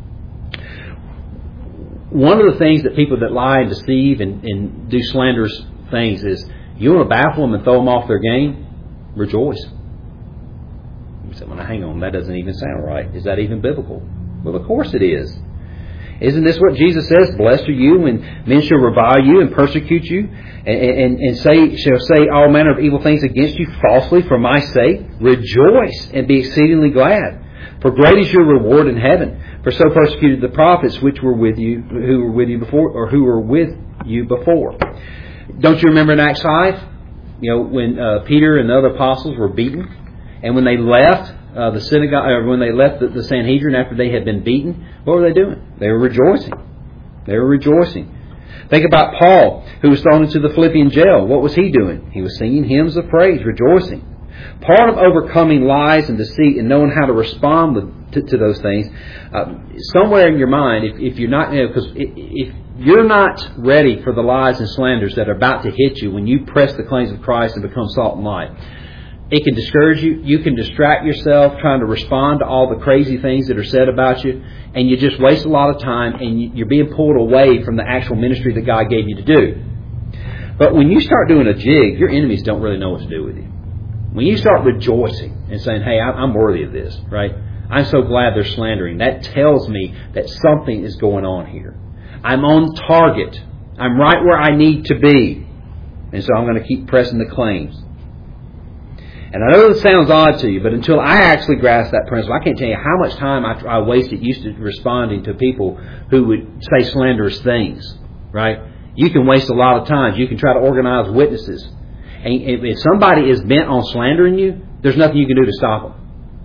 One of the things that people that lie and deceive and do slanderous things is, you want to baffle them and throw them off their game? Rejoice. You say, well, hang on, that doesn't even sound right. Is that even biblical? Well, of course it is. Isn't this what Jesus says? Blessed are you when men shall revile you and persecute you and shall say all manner of evil things against you falsely for my sake. Rejoice and be exceedingly glad. For great is your reward in heaven. For so persecuted the prophets who were with you before. Don't you remember in Acts 5? When Peter and the other apostles were beaten, and when they left the synagogue, or when they left the Sanhedrin after they had been beaten, what were they doing? They were rejoicing. They were rejoicing. Think about Paul, who was thrown into the Philippian jail. What was he doing? He was singing hymns of praise, rejoicing. Part of overcoming lies and deceit and knowing how to respond to those things, somewhere in your mind, if you're not, because if you're not ready for the lies and slanders that are about to hit you when you press the claims of Christ and become salt and light, it can discourage you. You can distract yourself trying to respond to all the crazy things that are said about you, and you just waste a lot of time, and you're being pulled away from the actual ministry that God gave you to do. But when you start doing a jig, your enemies don't really know what to do with you. When you start rejoicing and saying, hey, I'm worthy of this, right? I'm so glad they're slandering. That tells me that something is going on here. I'm on target. I'm right where I need to be. And so I'm going to keep pressing the claims. And I know this sounds odd to you, but until I actually grasp that principle, I can't tell you how much time I wasted used to responding to people who would say slanderous things, right? You can waste a lot of time. You can try to organize witnesses. And if somebody is bent on slandering you, there's nothing you can do to stop them.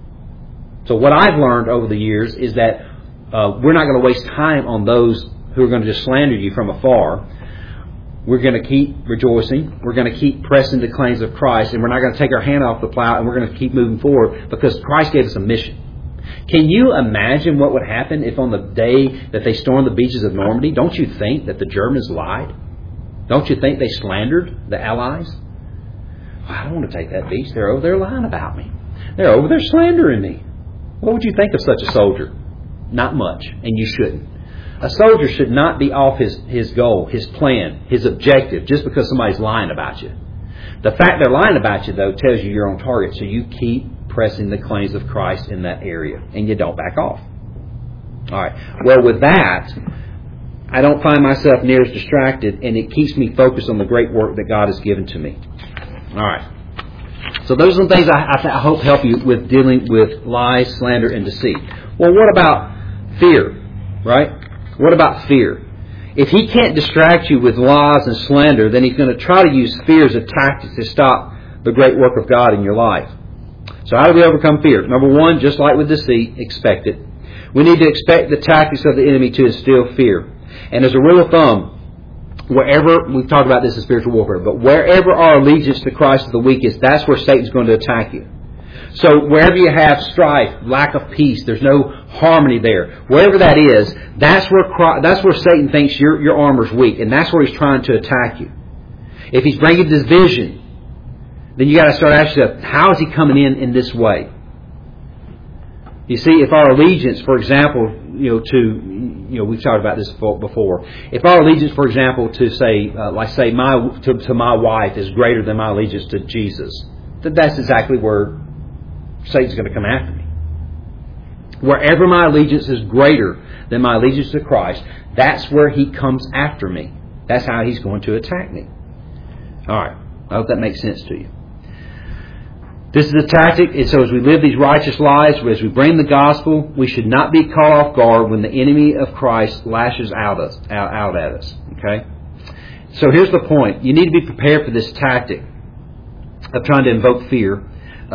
So what I've learned over the years is that we're not going to waste time on those who are going to just slander you from afar. We're going to keep rejoicing. We're going to keep pressing the claims of Christ. And we're not going to take our hand off the plow. And we're going to keep moving forward because Christ gave us a mission. Can you imagine what would happen if on the day that they stormed the beaches of Normandy, don't you think that the Germans lied? Don't you think they slandered the Allies? Well, I don't want to take that beach. They're over there lying about me. They're over there slandering me. What would you think of such a soldier? Not much. And you shouldn't. A soldier should not be off his goal, his plan, his objective, just because somebody's lying about you. The fact they're lying about you, though, tells you you're on target. So you keep pressing the claims of Christ in that area. And you don't back off. All right. Well, with that, I don't find myself near as distracted, and it keeps me focused on the great work that God has given to me. All right. So those are the things I hope help you with dealing with lies, slander, and deceit. Well, what about fear? Right? What about fear? If he can't distract you with lies and slander, then he's going to try to use fear as a tactic to stop the great work of God in your life. So how do we overcome fear? Number one, just like with deceit, expect it. We need to expect the tactics of the enemy to instill fear. And as a rule of thumb, wherever, we've talked about this in spiritual warfare, but wherever our allegiance to Christ is the weakest, that's where Satan's going to attack you. So wherever you have strife, lack of peace, there's no harmony there. Wherever that is, that's where Satan thinks your armor's weak, and that's where he's trying to attack you. If he's bringing division, then you got to start asking yourself, how is he coming in this way? You see, if our allegiance, for example, we've talked about this before. If our allegiance, for example, to say my wife is greater than my allegiance to Jesus, then that's exactly where Satan's going to come after me. Wherever my allegiance is greater than my allegiance to Christ, that's where he comes after me. That's how he's going to attack me. All right. I hope that makes sense to you. This is a tactic, and so as we live these righteous lives, as we bring the gospel, we should not be caught off guard when the enemy of Christ lashes out at us. Okay? So here's the point. You need to be prepared for this tactic of trying to invoke fear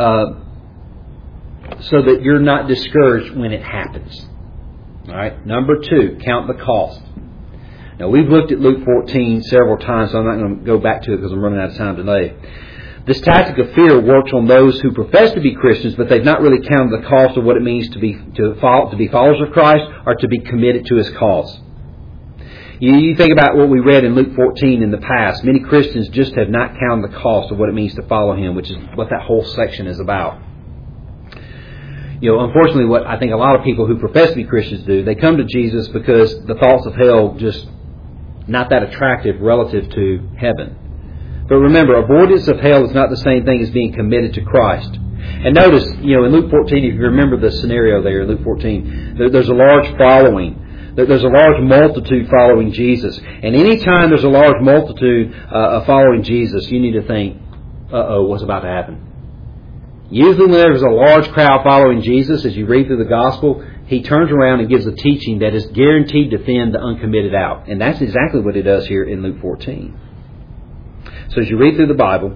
so that you're not discouraged when it happens. All right? Number 2, count the cost. Now, we've looked at Luke 14 several times, so I'm not going to go back to it because I'm running out of time today. This tactic of fear works on those who profess to be Christians, but they've not really counted the cost of what it means to be followers of Christ or to be committed to His cause. You think about what we read in Luke 14 in the past. Many Christians just have not counted the cost of what it means to follow Him, which is what that whole section is about. Unfortunately, what I think a lot of people who profess to be Christians do, they come to Jesus because the thoughts of hell just not that attractive relative to heaven. But remember, avoidance of hell is not the same thing as being committed to Christ. And notice, in Luke 14, if you remember the scenario there in Luke 14, there's a large following. There's a large multitude following Jesus. And any time there's a large multitude following Jesus, you need to think, what's about to happen? Usually when there's a large crowd following Jesus, as you read through the gospel, He turns around and gives a teaching that is guaranteed to thin the uncommitted out. And that's exactly what He does here in Luke 14. So as you read through the Bible,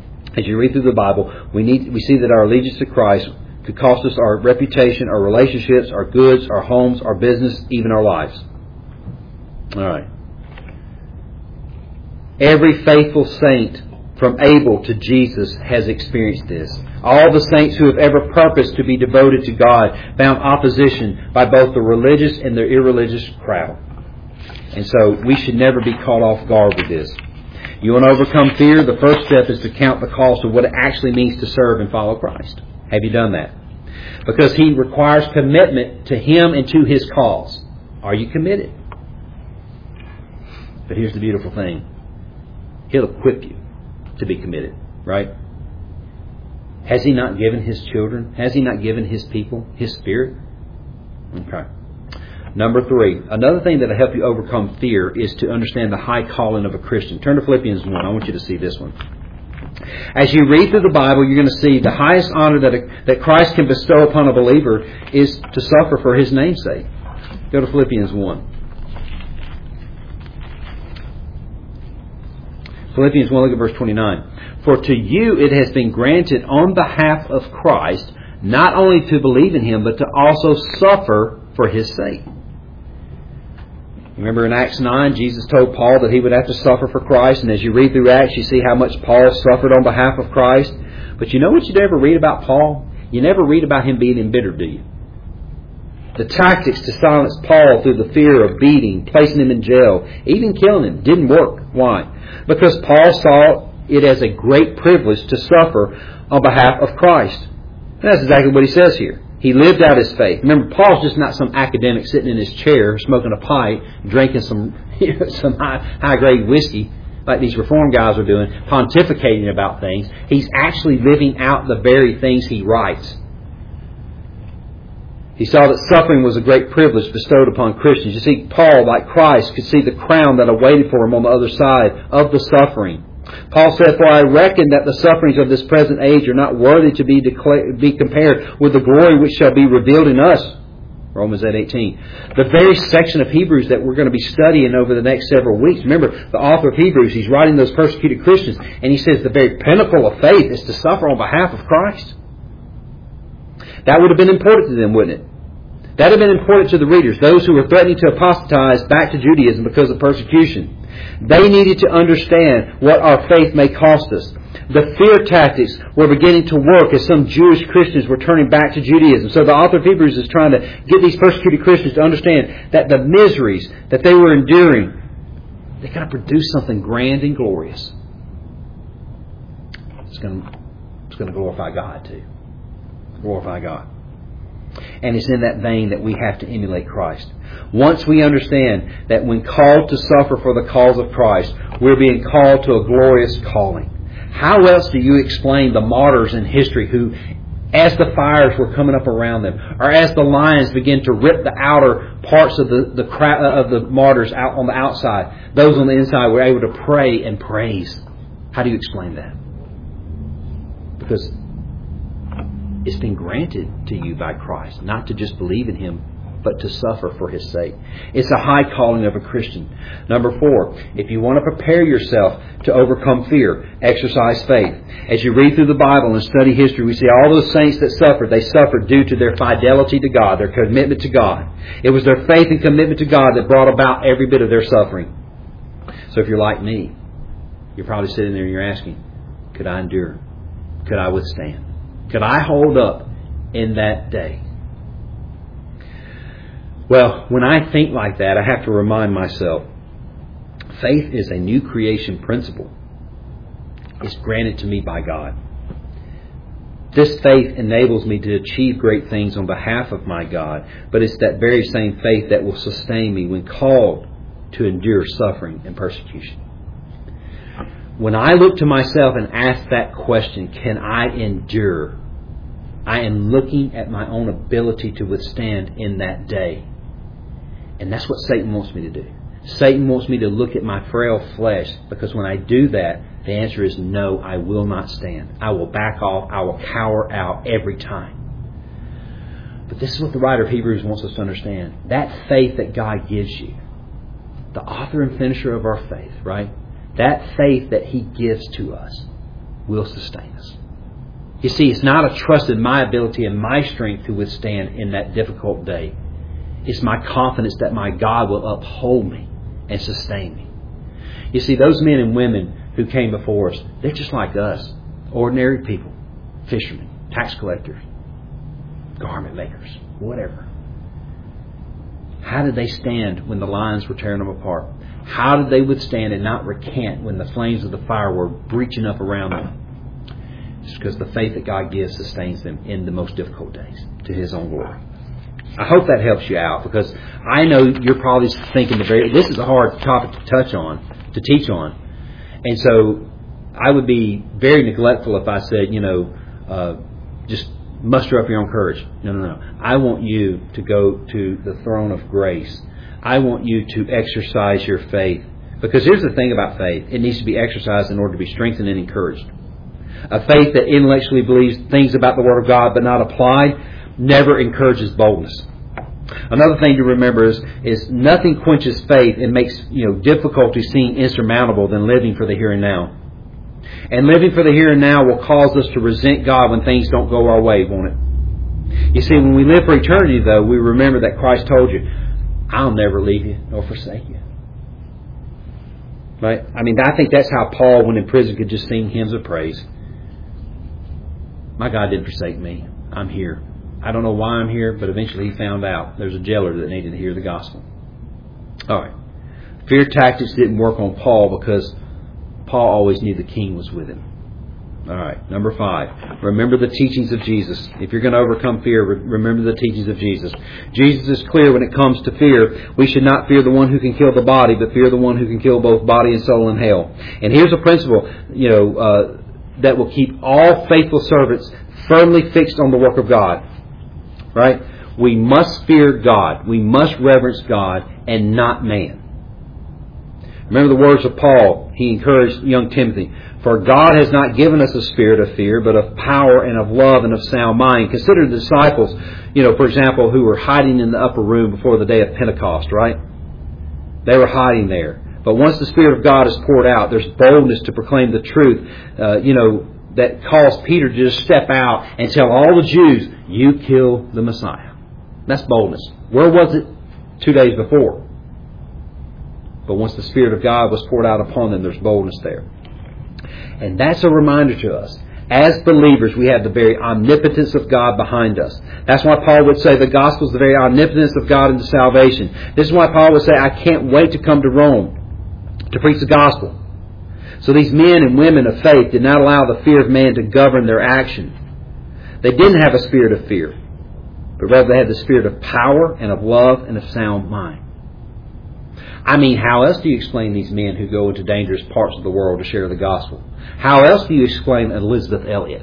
we see that our allegiance to Christ could cost us our reputation, our relationships, our goods, our homes, our business, even our lives. All right. Every faithful saint from Abel to Jesus has experienced this. All the saints who have ever purposed to be devoted to God found opposition by both the religious and the irreligious crowd. And so we should never be caught off guard with this. You want to overcome fear? The first step is to count the cost of what it actually means to serve and follow Christ. Have you done that? Because He requires commitment to Him and to His cause. Are you committed? But here's the beautiful thing. He'll equip you to be committed, right? Has He not given His children? Has He not given His people His Spirit? Okay. Number 3, another thing that will help you overcome fear is to understand the high calling of a Christian. Turn to Philippians 1. I want you to see this one. As you read through the Bible, you're going to see the highest honor that Christ can bestow upon a believer is to suffer for His name's sake. Go to Philippians 1. Philippians 1, look at verse 29. For to you it has been granted on behalf of Christ not only to believe in Him, but to also suffer for His sake. Remember in Acts 9, Jesus told Paul that he would have to suffer for Christ. And as you read through Acts, you see how much Paul suffered on behalf of Christ. But you know what you never read about Paul? You never read about him being embittered, do you? The tactics to silence Paul through the fear of beating, placing him in jail, even killing him, didn't work. Why? Because Paul saw it as a great privilege to suffer on behalf of Christ. And that's exactly what he says here. He lived out his faith. Remember, Paul's just not some academic sitting in his chair, smoking a pipe, drinking some high-grade whiskey like these reform guys are doing, pontificating about things. He's actually living out the very things he writes. He saw that suffering was a great privilege bestowed upon Christians. You see, Paul, like Christ, could see the crown that awaited for him on the other side of the suffering. Paul said, for I reckon that the sufferings of this present age are not worthy to be compared with the glory which shall be revealed in us. Romans 8:18. The very section of Hebrews that we're going to be studying over the next several weeks. Remember, the author of Hebrews, he's writing those persecuted Christians, and he says the very pinnacle of faith is to suffer on behalf of Christ. That would have been important to them, wouldn't it? That would have been important to the readers, those who were threatening to apostatize back to Judaism because of persecution. They needed to understand what our faith may cost us. The fear tactics were beginning to work as some Jewish Christians were turning back to Judaism. So the author of Hebrews is trying to get these persecuted Christians to understand that the miseries that they were enduring, they're going to produce something grand and glorious. It's going to glorify God too. Glorify God. And it's in that vein that we have to emulate Christ. Once we understand that when called to suffer for the cause of Christ, we're being called to a glorious calling. How else do you explain the martyrs in history who, as the fires were coming up around them, or as the lions began to rip the outer parts of the martyrs out on the outside, those on the inside were able to pray and praise? How do you explain that? Because it's been granted to you by Christ, not to just believe in Him, but to suffer for His sake. It's a high calling of a Christian. Number 4, if you want to prepare yourself to overcome fear, exercise faith. As you read through the Bible and study history, we see all those saints that suffered, they suffered due to their fidelity to God, their commitment to God. It was their faith and commitment to God that brought about every bit of their suffering. So if you're like me, you're probably sitting there and you're asking, could I endure? Could I withstand? Could I hold up in that day? Well, when I think like that, I have to remind myself, faith is a new creation principle. It's granted to me by God. This faith enables me to achieve great things on behalf of my God, but it's that very same faith that will sustain me when called to endure suffering and persecution. When I look to myself and ask that question, can I endure? I am looking at my own ability to withstand in that day. And that's what Satan wants me to do. Satan wants me to look at my frail flesh, because when I do that, the answer is no, I will not stand. I will back off. I will cower out every time. But this is what the writer of Hebrews wants us to understand. That faith that God gives you, the author and finisher of our faith, right? That faith that He gives to us will sustain us. You see, it's not a trust in my ability and my strength to withstand in that difficult day. It's my confidence that my God will uphold me and sustain me. You see, those men and women who came before us, they're just like us. Ordinary people. Fishermen, tax collectors, garment makers, whatever. How did they stand when the lions were tearing them apart? How did they withstand and not recant when the flames of the fire were breaching up around them? It's because the faith that God gives sustains them in the most difficult days to His own glory. I hope that helps you out, because I know you're probably thinking this is a hard topic to touch on, to teach on. And so I would be very neglectful if I said, just muster up your own courage. No. I want you to go to the throne of grace. I want you to exercise your faith. Because here's the thing about faith. It needs to be exercised in order to be strengthened and encouraged. A faith that intellectually believes things about the Word of God but not applied never encourages boldness. Another thing to remember is nothing quenches faith and makes difficulty seem insurmountable than living for the here and now. And living for the here and now will cause us to resent God when things don't go our way, won't it? You see, when we live for eternity, though, we remember that Christ told you, I'll never leave you nor forsake you. Right? I think that's how Paul, when in prison, could just sing hymns of praise. My God didn't forsake me. I'm here. I don't know why I'm here, but eventually he found out there's a jailer that needed to hear the gospel. All right. Fear tactics didn't work on Paul because Paul always knew the king was with him. All right. Number 5. Remember the teachings of Jesus. If you're going to overcome fear, remember the teachings of Jesus. Jesus is clear when it comes to fear. We should not fear the one who can kill the body, but fear the one who can kill both body and soul in hell. And here's a principle, that will keep all faithful servants firmly fixed on the work of God. Right? We must fear God. We must reverence God and not man. Remember the words of Paul. He encouraged young Timothy. For God has not given us a spirit of fear, but of power and of love and of sound mind. Consider the disciples, for example, who were hiding in the upper room before the day of Pentecost, right? They were hiding there. But once the Spirit of God is poured out, there's boldness to proclaim the truth, that caused Peter to just step out and tell all the Jews, you killed the Messiah. That's boldness. Where was it 2 days before? But once the Spirit of God was poured out upon them, there's boldness there. And that's a reminder to us. As believers, we have the very omnipotence of God behind us. That's why Paul would say the gospel is the very omnipotence of God into salvation. This is why Paul would say, I can't wait to come to Rome to preach the gospel. So these men and women of faith did not allow the fear of man to govern their action. They didn't have a spirit of fear. but rather they had the spirit of power and of love and of sound mind. I mean, how else do you explain these men who go into dangerous parts of the world to share the gospel? How else do you explain Elizabeth Elliot?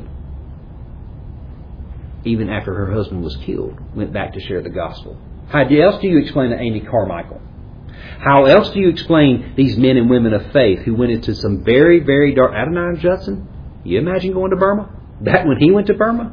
Even after her husband was killed, went back to share the gospel. How else do you explain Amy Carmichael? How else do you explain these men and women of faith who went into some very, very dark... Adoniram Judson? You imagine going to Burma? Back when he went to Burma?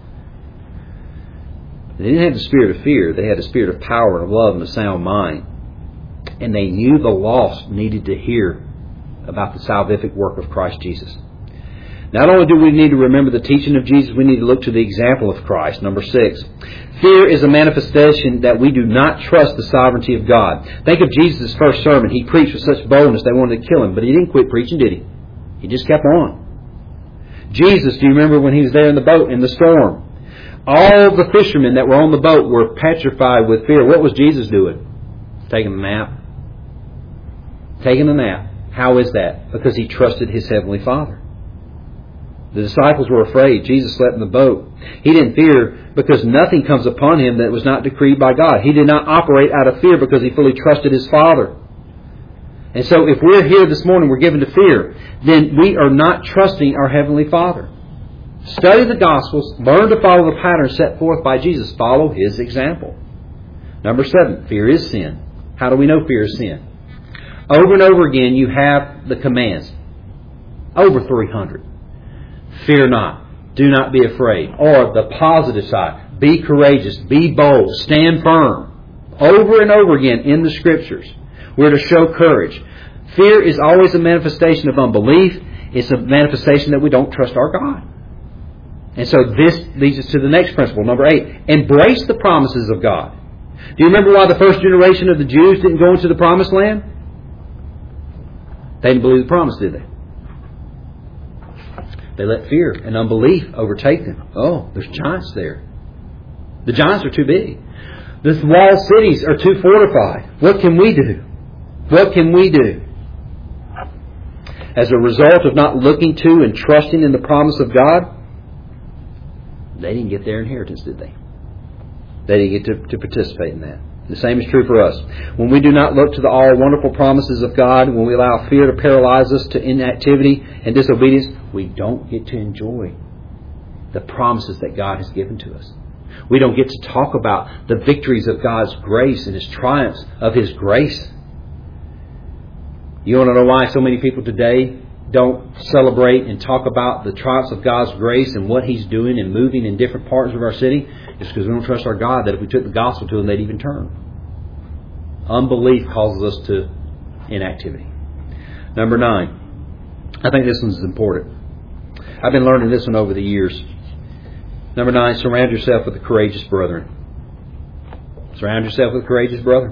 They didn't have the spirit of fear. They had the spirit of power and of love and a sound mind. And they knew the lost needed to hear about the salvific work of Christ Jesus. Not only do we need to remember the teaching of Jesus, we need to look to the example of Christ. Number 6. Fear is a manifestation that we do not trust the sovereignty of God. Think of Jesus' first sermon. He preached with such boldness they wanted to kill him, but he didn't quit preaching, did he? He just kept on. Jesus, do you remember when he was there in the boat in the storm? All the fishermen that were on the boat were petrified with fear. What was Jesus doing? Taking a nap. Taking a nap. How is that? Because he trusted his heavenly Father. The disciples were afraid. Jesus slept in the boat. He didn't fear because nothing comes upon him that was not decreed by God. He did not operate out of fear because he fully trusted his Father. And so if we're here this morning, we're given to fear, then we are not trusting our Heavenly Father. Study the Gospels. Learn to follow the pattern set forth by Jesus. Follow His example. Number 7, fear is sin. How do we know fear is sin? Over and over again, you have the commands. Over 300. Fear not. Do not be afraid. Or the positive side. Be courageous. Be bold. Stand firm. Over and over again in the Scriptures. We're to show courage. Fear is always a manifestation of unbelief. It's a manifestation that we don't trust our God. And so this leads us to the next principle, number 8. Embrace the promises of God. Do you remember why the first generation of the Jews didn't go into the promised land? They didn't believe the promise, did they? They let fear and unbelief overtake them. Oh, there's giants there. The giants are too big. The walled cities are too fortified. What can we do? What can we do? As a result of not looking to and trusting in the promise of God, they didn't get their inheritance, did they? They didn't get to participate in that. The same is true for us. When we do not look to the all-wonderful promises of God, when we allow fear to paralyze us to inactivity and disobedience, we don't get to enjoy the promises that God has given to us. We don't get to talk about the victories of God's grace and His triumphs of His grace. You want to know why so many people today don't celebrate and talk about the triumphs of God's grace and what He's doing and moving in different parts of our city? It's because we don't trust our God that if we took the gospel to them, they'd even turn. Unbelief causes us to inactivity. Number 9. I think this one's important. I've been learning this one over the years. Number 9, surround yourself with the courageous brethren. Surround yourself with courageous brethren.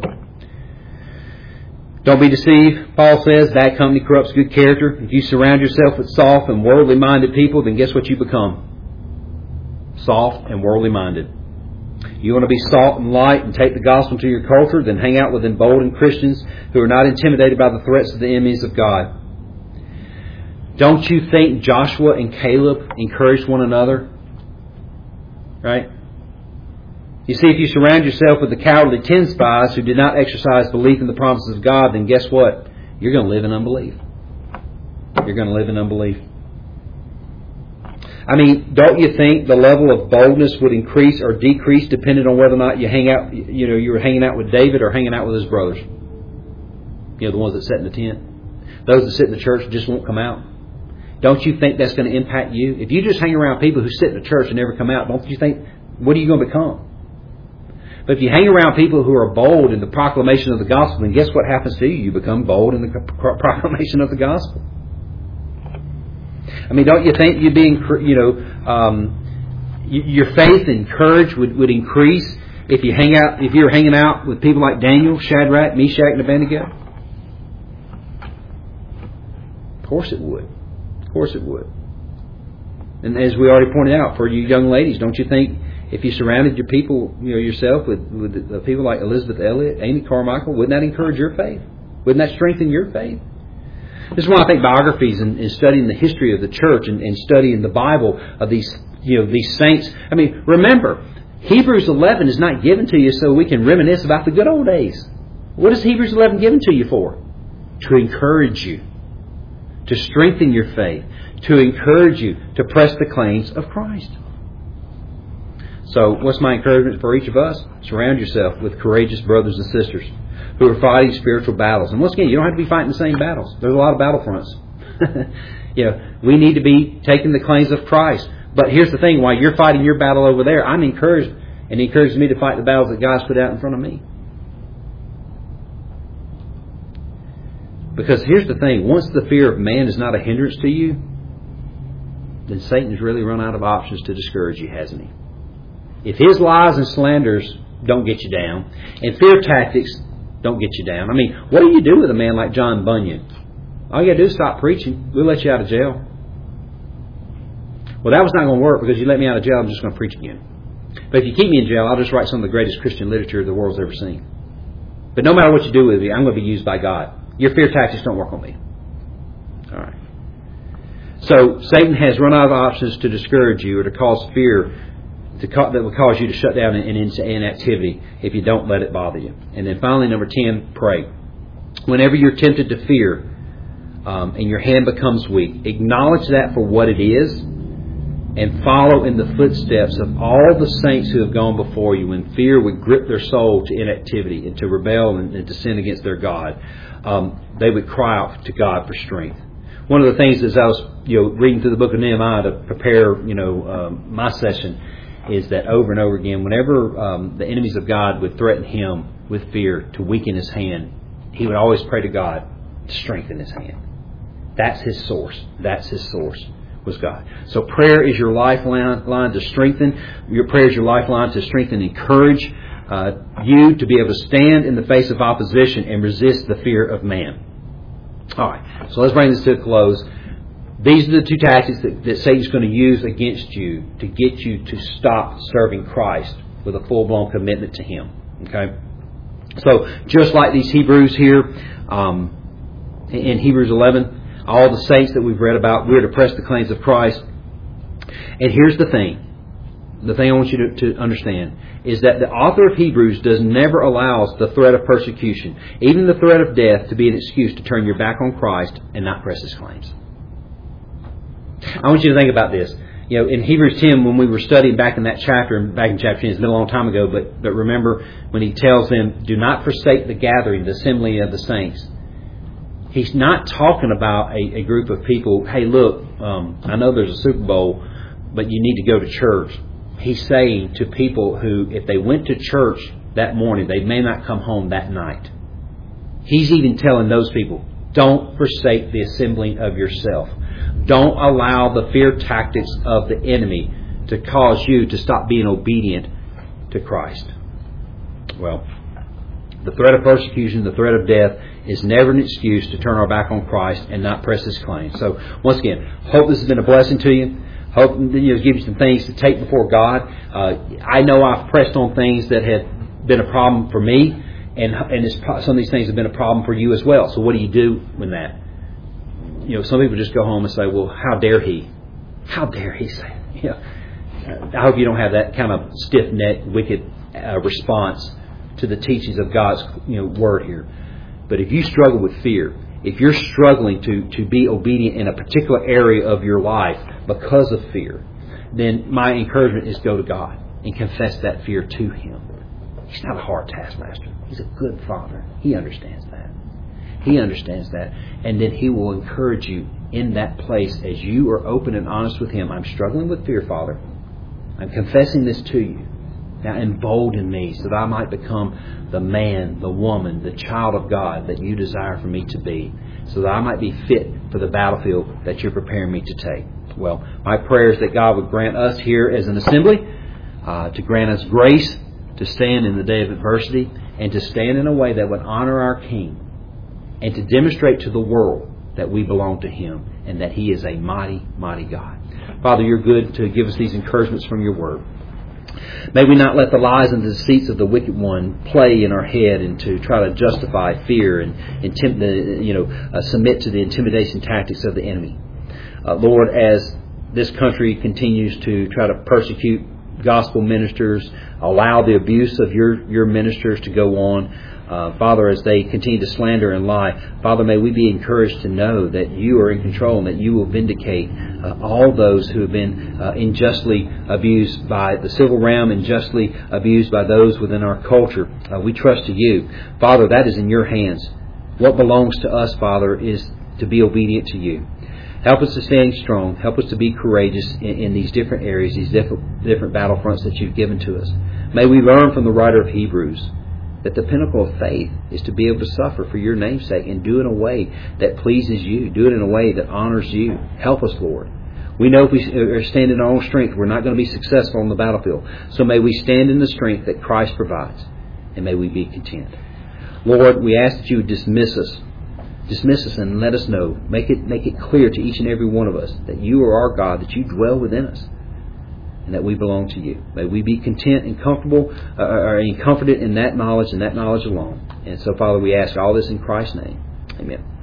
Don't be deceived. Paul says bad company corrupts good character. If you surround yourself with soft and worldly minded people, then guess what you become? Soft and worldly minded. You want to be salt and light and take the gospel to your culture, then hang out with emboldened Christians who are not intimidated by the threats of the enemies of God. Don't you think Joshua and Caleb encouraged one another? Right? You see, if you surround yourself with the cowardly 10 spies who did not exercise belief in the promises of God, then guess what? You're going to live in unbelief. You're going to live in unbelief. I mean, don't you think the level of boldness would increase or decrease depending on whether or not you you were hanging out with David or hanging out with his brothers? You know, the ones that sit in the tent. Those that sit in the church just won't come out. Don't you think that's going to impact you? If you just hang around people who sit in the church and never come out, don't you think, what are you going to become? But if you hang around people who are bold in the proclamation of the gospel, then guess what happens to you? You become bold in the proclamation of the gospel. I mean, don't you think you're being, your faith and courage would increase if you're hanging out with people like Daniel, Shadrach, Meshach, and Abednego? Of course it would. Of course it would. And as we already pointed out, for you young ladies, don't you think if you surrounded your people, yourself with people like Elizabeth Elliot, Amy Carmichael, wouldn't that encourage your faith? Wouldn't that strengthen your faith? This is why I think biographies and studying the history of the church and studying the Bible of these saints. I mean, remember, Hebrews 11 is not given to you so we can reminisce about the good old days. What is Hebrews 11 given to you for? To encourage you, to strengthen your faith, to encourage you to press the claims of Christ. So what's my encouragement for each of us? Surround yourself with courageous brothers and sisters who are fighting spiritual battles. And once again, you don't have to be fighting the same battles. There's a lot of battlefronts. We need to be taking the claims of Christ. But here's the thing, while you're fighting your battle over there, I'm encouraged, and He encourages me to fight the battles that God's put out in front of me. Because here's the thing, once the fear of man is not a hindrance to you, then Satan has really run out of options to discourage you, hasn't he? If his lies and slanders don't get you down, and fear tactics don't get you down, what do you do with a man like John Bunyan? All you got to do is stop preaching. We'll let you out of jail. Well, that was not going to work because you let me out of jail, I'm just going to preach again. But if you keep me in jail, I'll just write some of the greatest Christian literature the world's ever seen. But no matter what you do with me, I'm going to be used by God. Your fear tactics don't work on me. All right. So Satan has run out of options to discourage you or to cause fear that will cause you to shut down and into inactivity if you don't let it bother you. And then finally, number 10, pray. Whenever you're tempted to fear and your hand becomes weak, acknowledge that for what it is and follow in the footsteps of all the saints who have gone before you when fear would grip their soul to inactivity and to rebel and to sin against their God. They would cry out to God for strength. One of the things as I was reading through the book of Nehemiah to prepare my session is that over and over again, whenever the enemies of God would threaten him with fear to weaken his hand, he would always pray to God to strengthen his hand. That's his source. That's his source was God. So prayer is your lifeline to strengthen. Your prayer is your lifeline to strengthen and encourage you to be able to stand in the face of opposition and resist the fear of man. All right, so let's bring this to a close. These are the two tactics that Satan's going to use against you to get you to stop serving Christ with a full-blown commitment to Him. Okay? So, just like these Hebrews here, in Hebrews 11, all the saints that we've read about, we're to press the claims of Christ. And here's the thing. The thing I want you to understand is that the author of Hebrews never allows the threat of persecution, even the threat of death, to be an excuse to turn your back on Christ and not press His claims. I want you to think about this. In Hebrews 10, when we were studying back in that chapter, back in chapter 10, it's been a long time ago, but remember when he tells them, do not forsake the gathering, the assembly of the saints. He's not talking about a group of people, hey, look, I know there's a Super Bowl, but you need to go to church. He's saying to people who, if they went to church that morning, they may not come home that night. He's even telling those people, don't forsake the assembling of yourself. Don't allow the fear tactics of the enemy to cause you to stop being obedient to Christ. Well, the threat of persecution, the threat of death is never an excuse to turn our back on Christ and not press His claims. So, once again, hope this has been a blessing to you. Hope it gives you some things to take before God. I know I've pressed on things that have been a problem for me, and some of these things have been a problem for you as well. So what do you do with that? Some people just go home and say, well, how dare he? How dare he say it? I hope you don't have that kind of stiff-necked, wicked response to the teachings of God's Word here. But if you struggle with fear, if you're struggling to be obedient in a particular area of your life because of fear, then my encouragement is go to God and confess that fear to Him. He's not a hard taskmaster. He's a good Father. He understands that. He understands that. And then He will encourage you in that place as you are open and honest with Him. I'm struggling with fear, Father. I'm confessing this to you. Now embolden me so that I might become the man, the woman, the child of God that you desire for me to be, so that I might be fit for the battlefield that you're preparing me to take. Well, my prayer is that God would grant us here as an assembly, to grant us grace to stand in the day of adversity and to stand in a way that would honor our King and to demonstrate to the world that we belong to Him and that He is a mighty, mighty God. Father, you're good to give us these encouragements from your Word. May we not let the lies and the deceits of the wicked one play in our head and to try to justify fear and submit to the intimidation tactics of the enemy. Lord, as this country continues to try to persecute gospel ministers. Allow the abuse of your ministers to go on. Father, as they continue to slander and lie, Father, may we be encouraged to know that you are in control and that you will vindicate all those who have been unjustly abused by the civil realm, unjustly abused by those within our culture. We trust to you. Father, that is in your hands. What belongs to us, Father, is to be obedient to you. Help us to stand strong. Help us to be courageous in these different areas, these different battlefronts that you've given to us. May we learn from the writer of Hebrews that the pinnacle of faith is to be able to suffer for your name's sake and do it in a way that pleases you. Do it in a way that honors you. Help us, Lord. We know if we stand in our own strength, we're not going to be successful on the battlefield. So may we stand in the strength that Christ provides, and may we be content. Lord, we ask that you would dismiss us. Dismiss us and let us know. Make it clear to each and every one of us that you are our God, that you dwell within us, and that we belong to you. May we be content and comfortable, and comforted in that knowledge and that knowledge alone. And so, Father, we ask all this in Christ's name. Amen.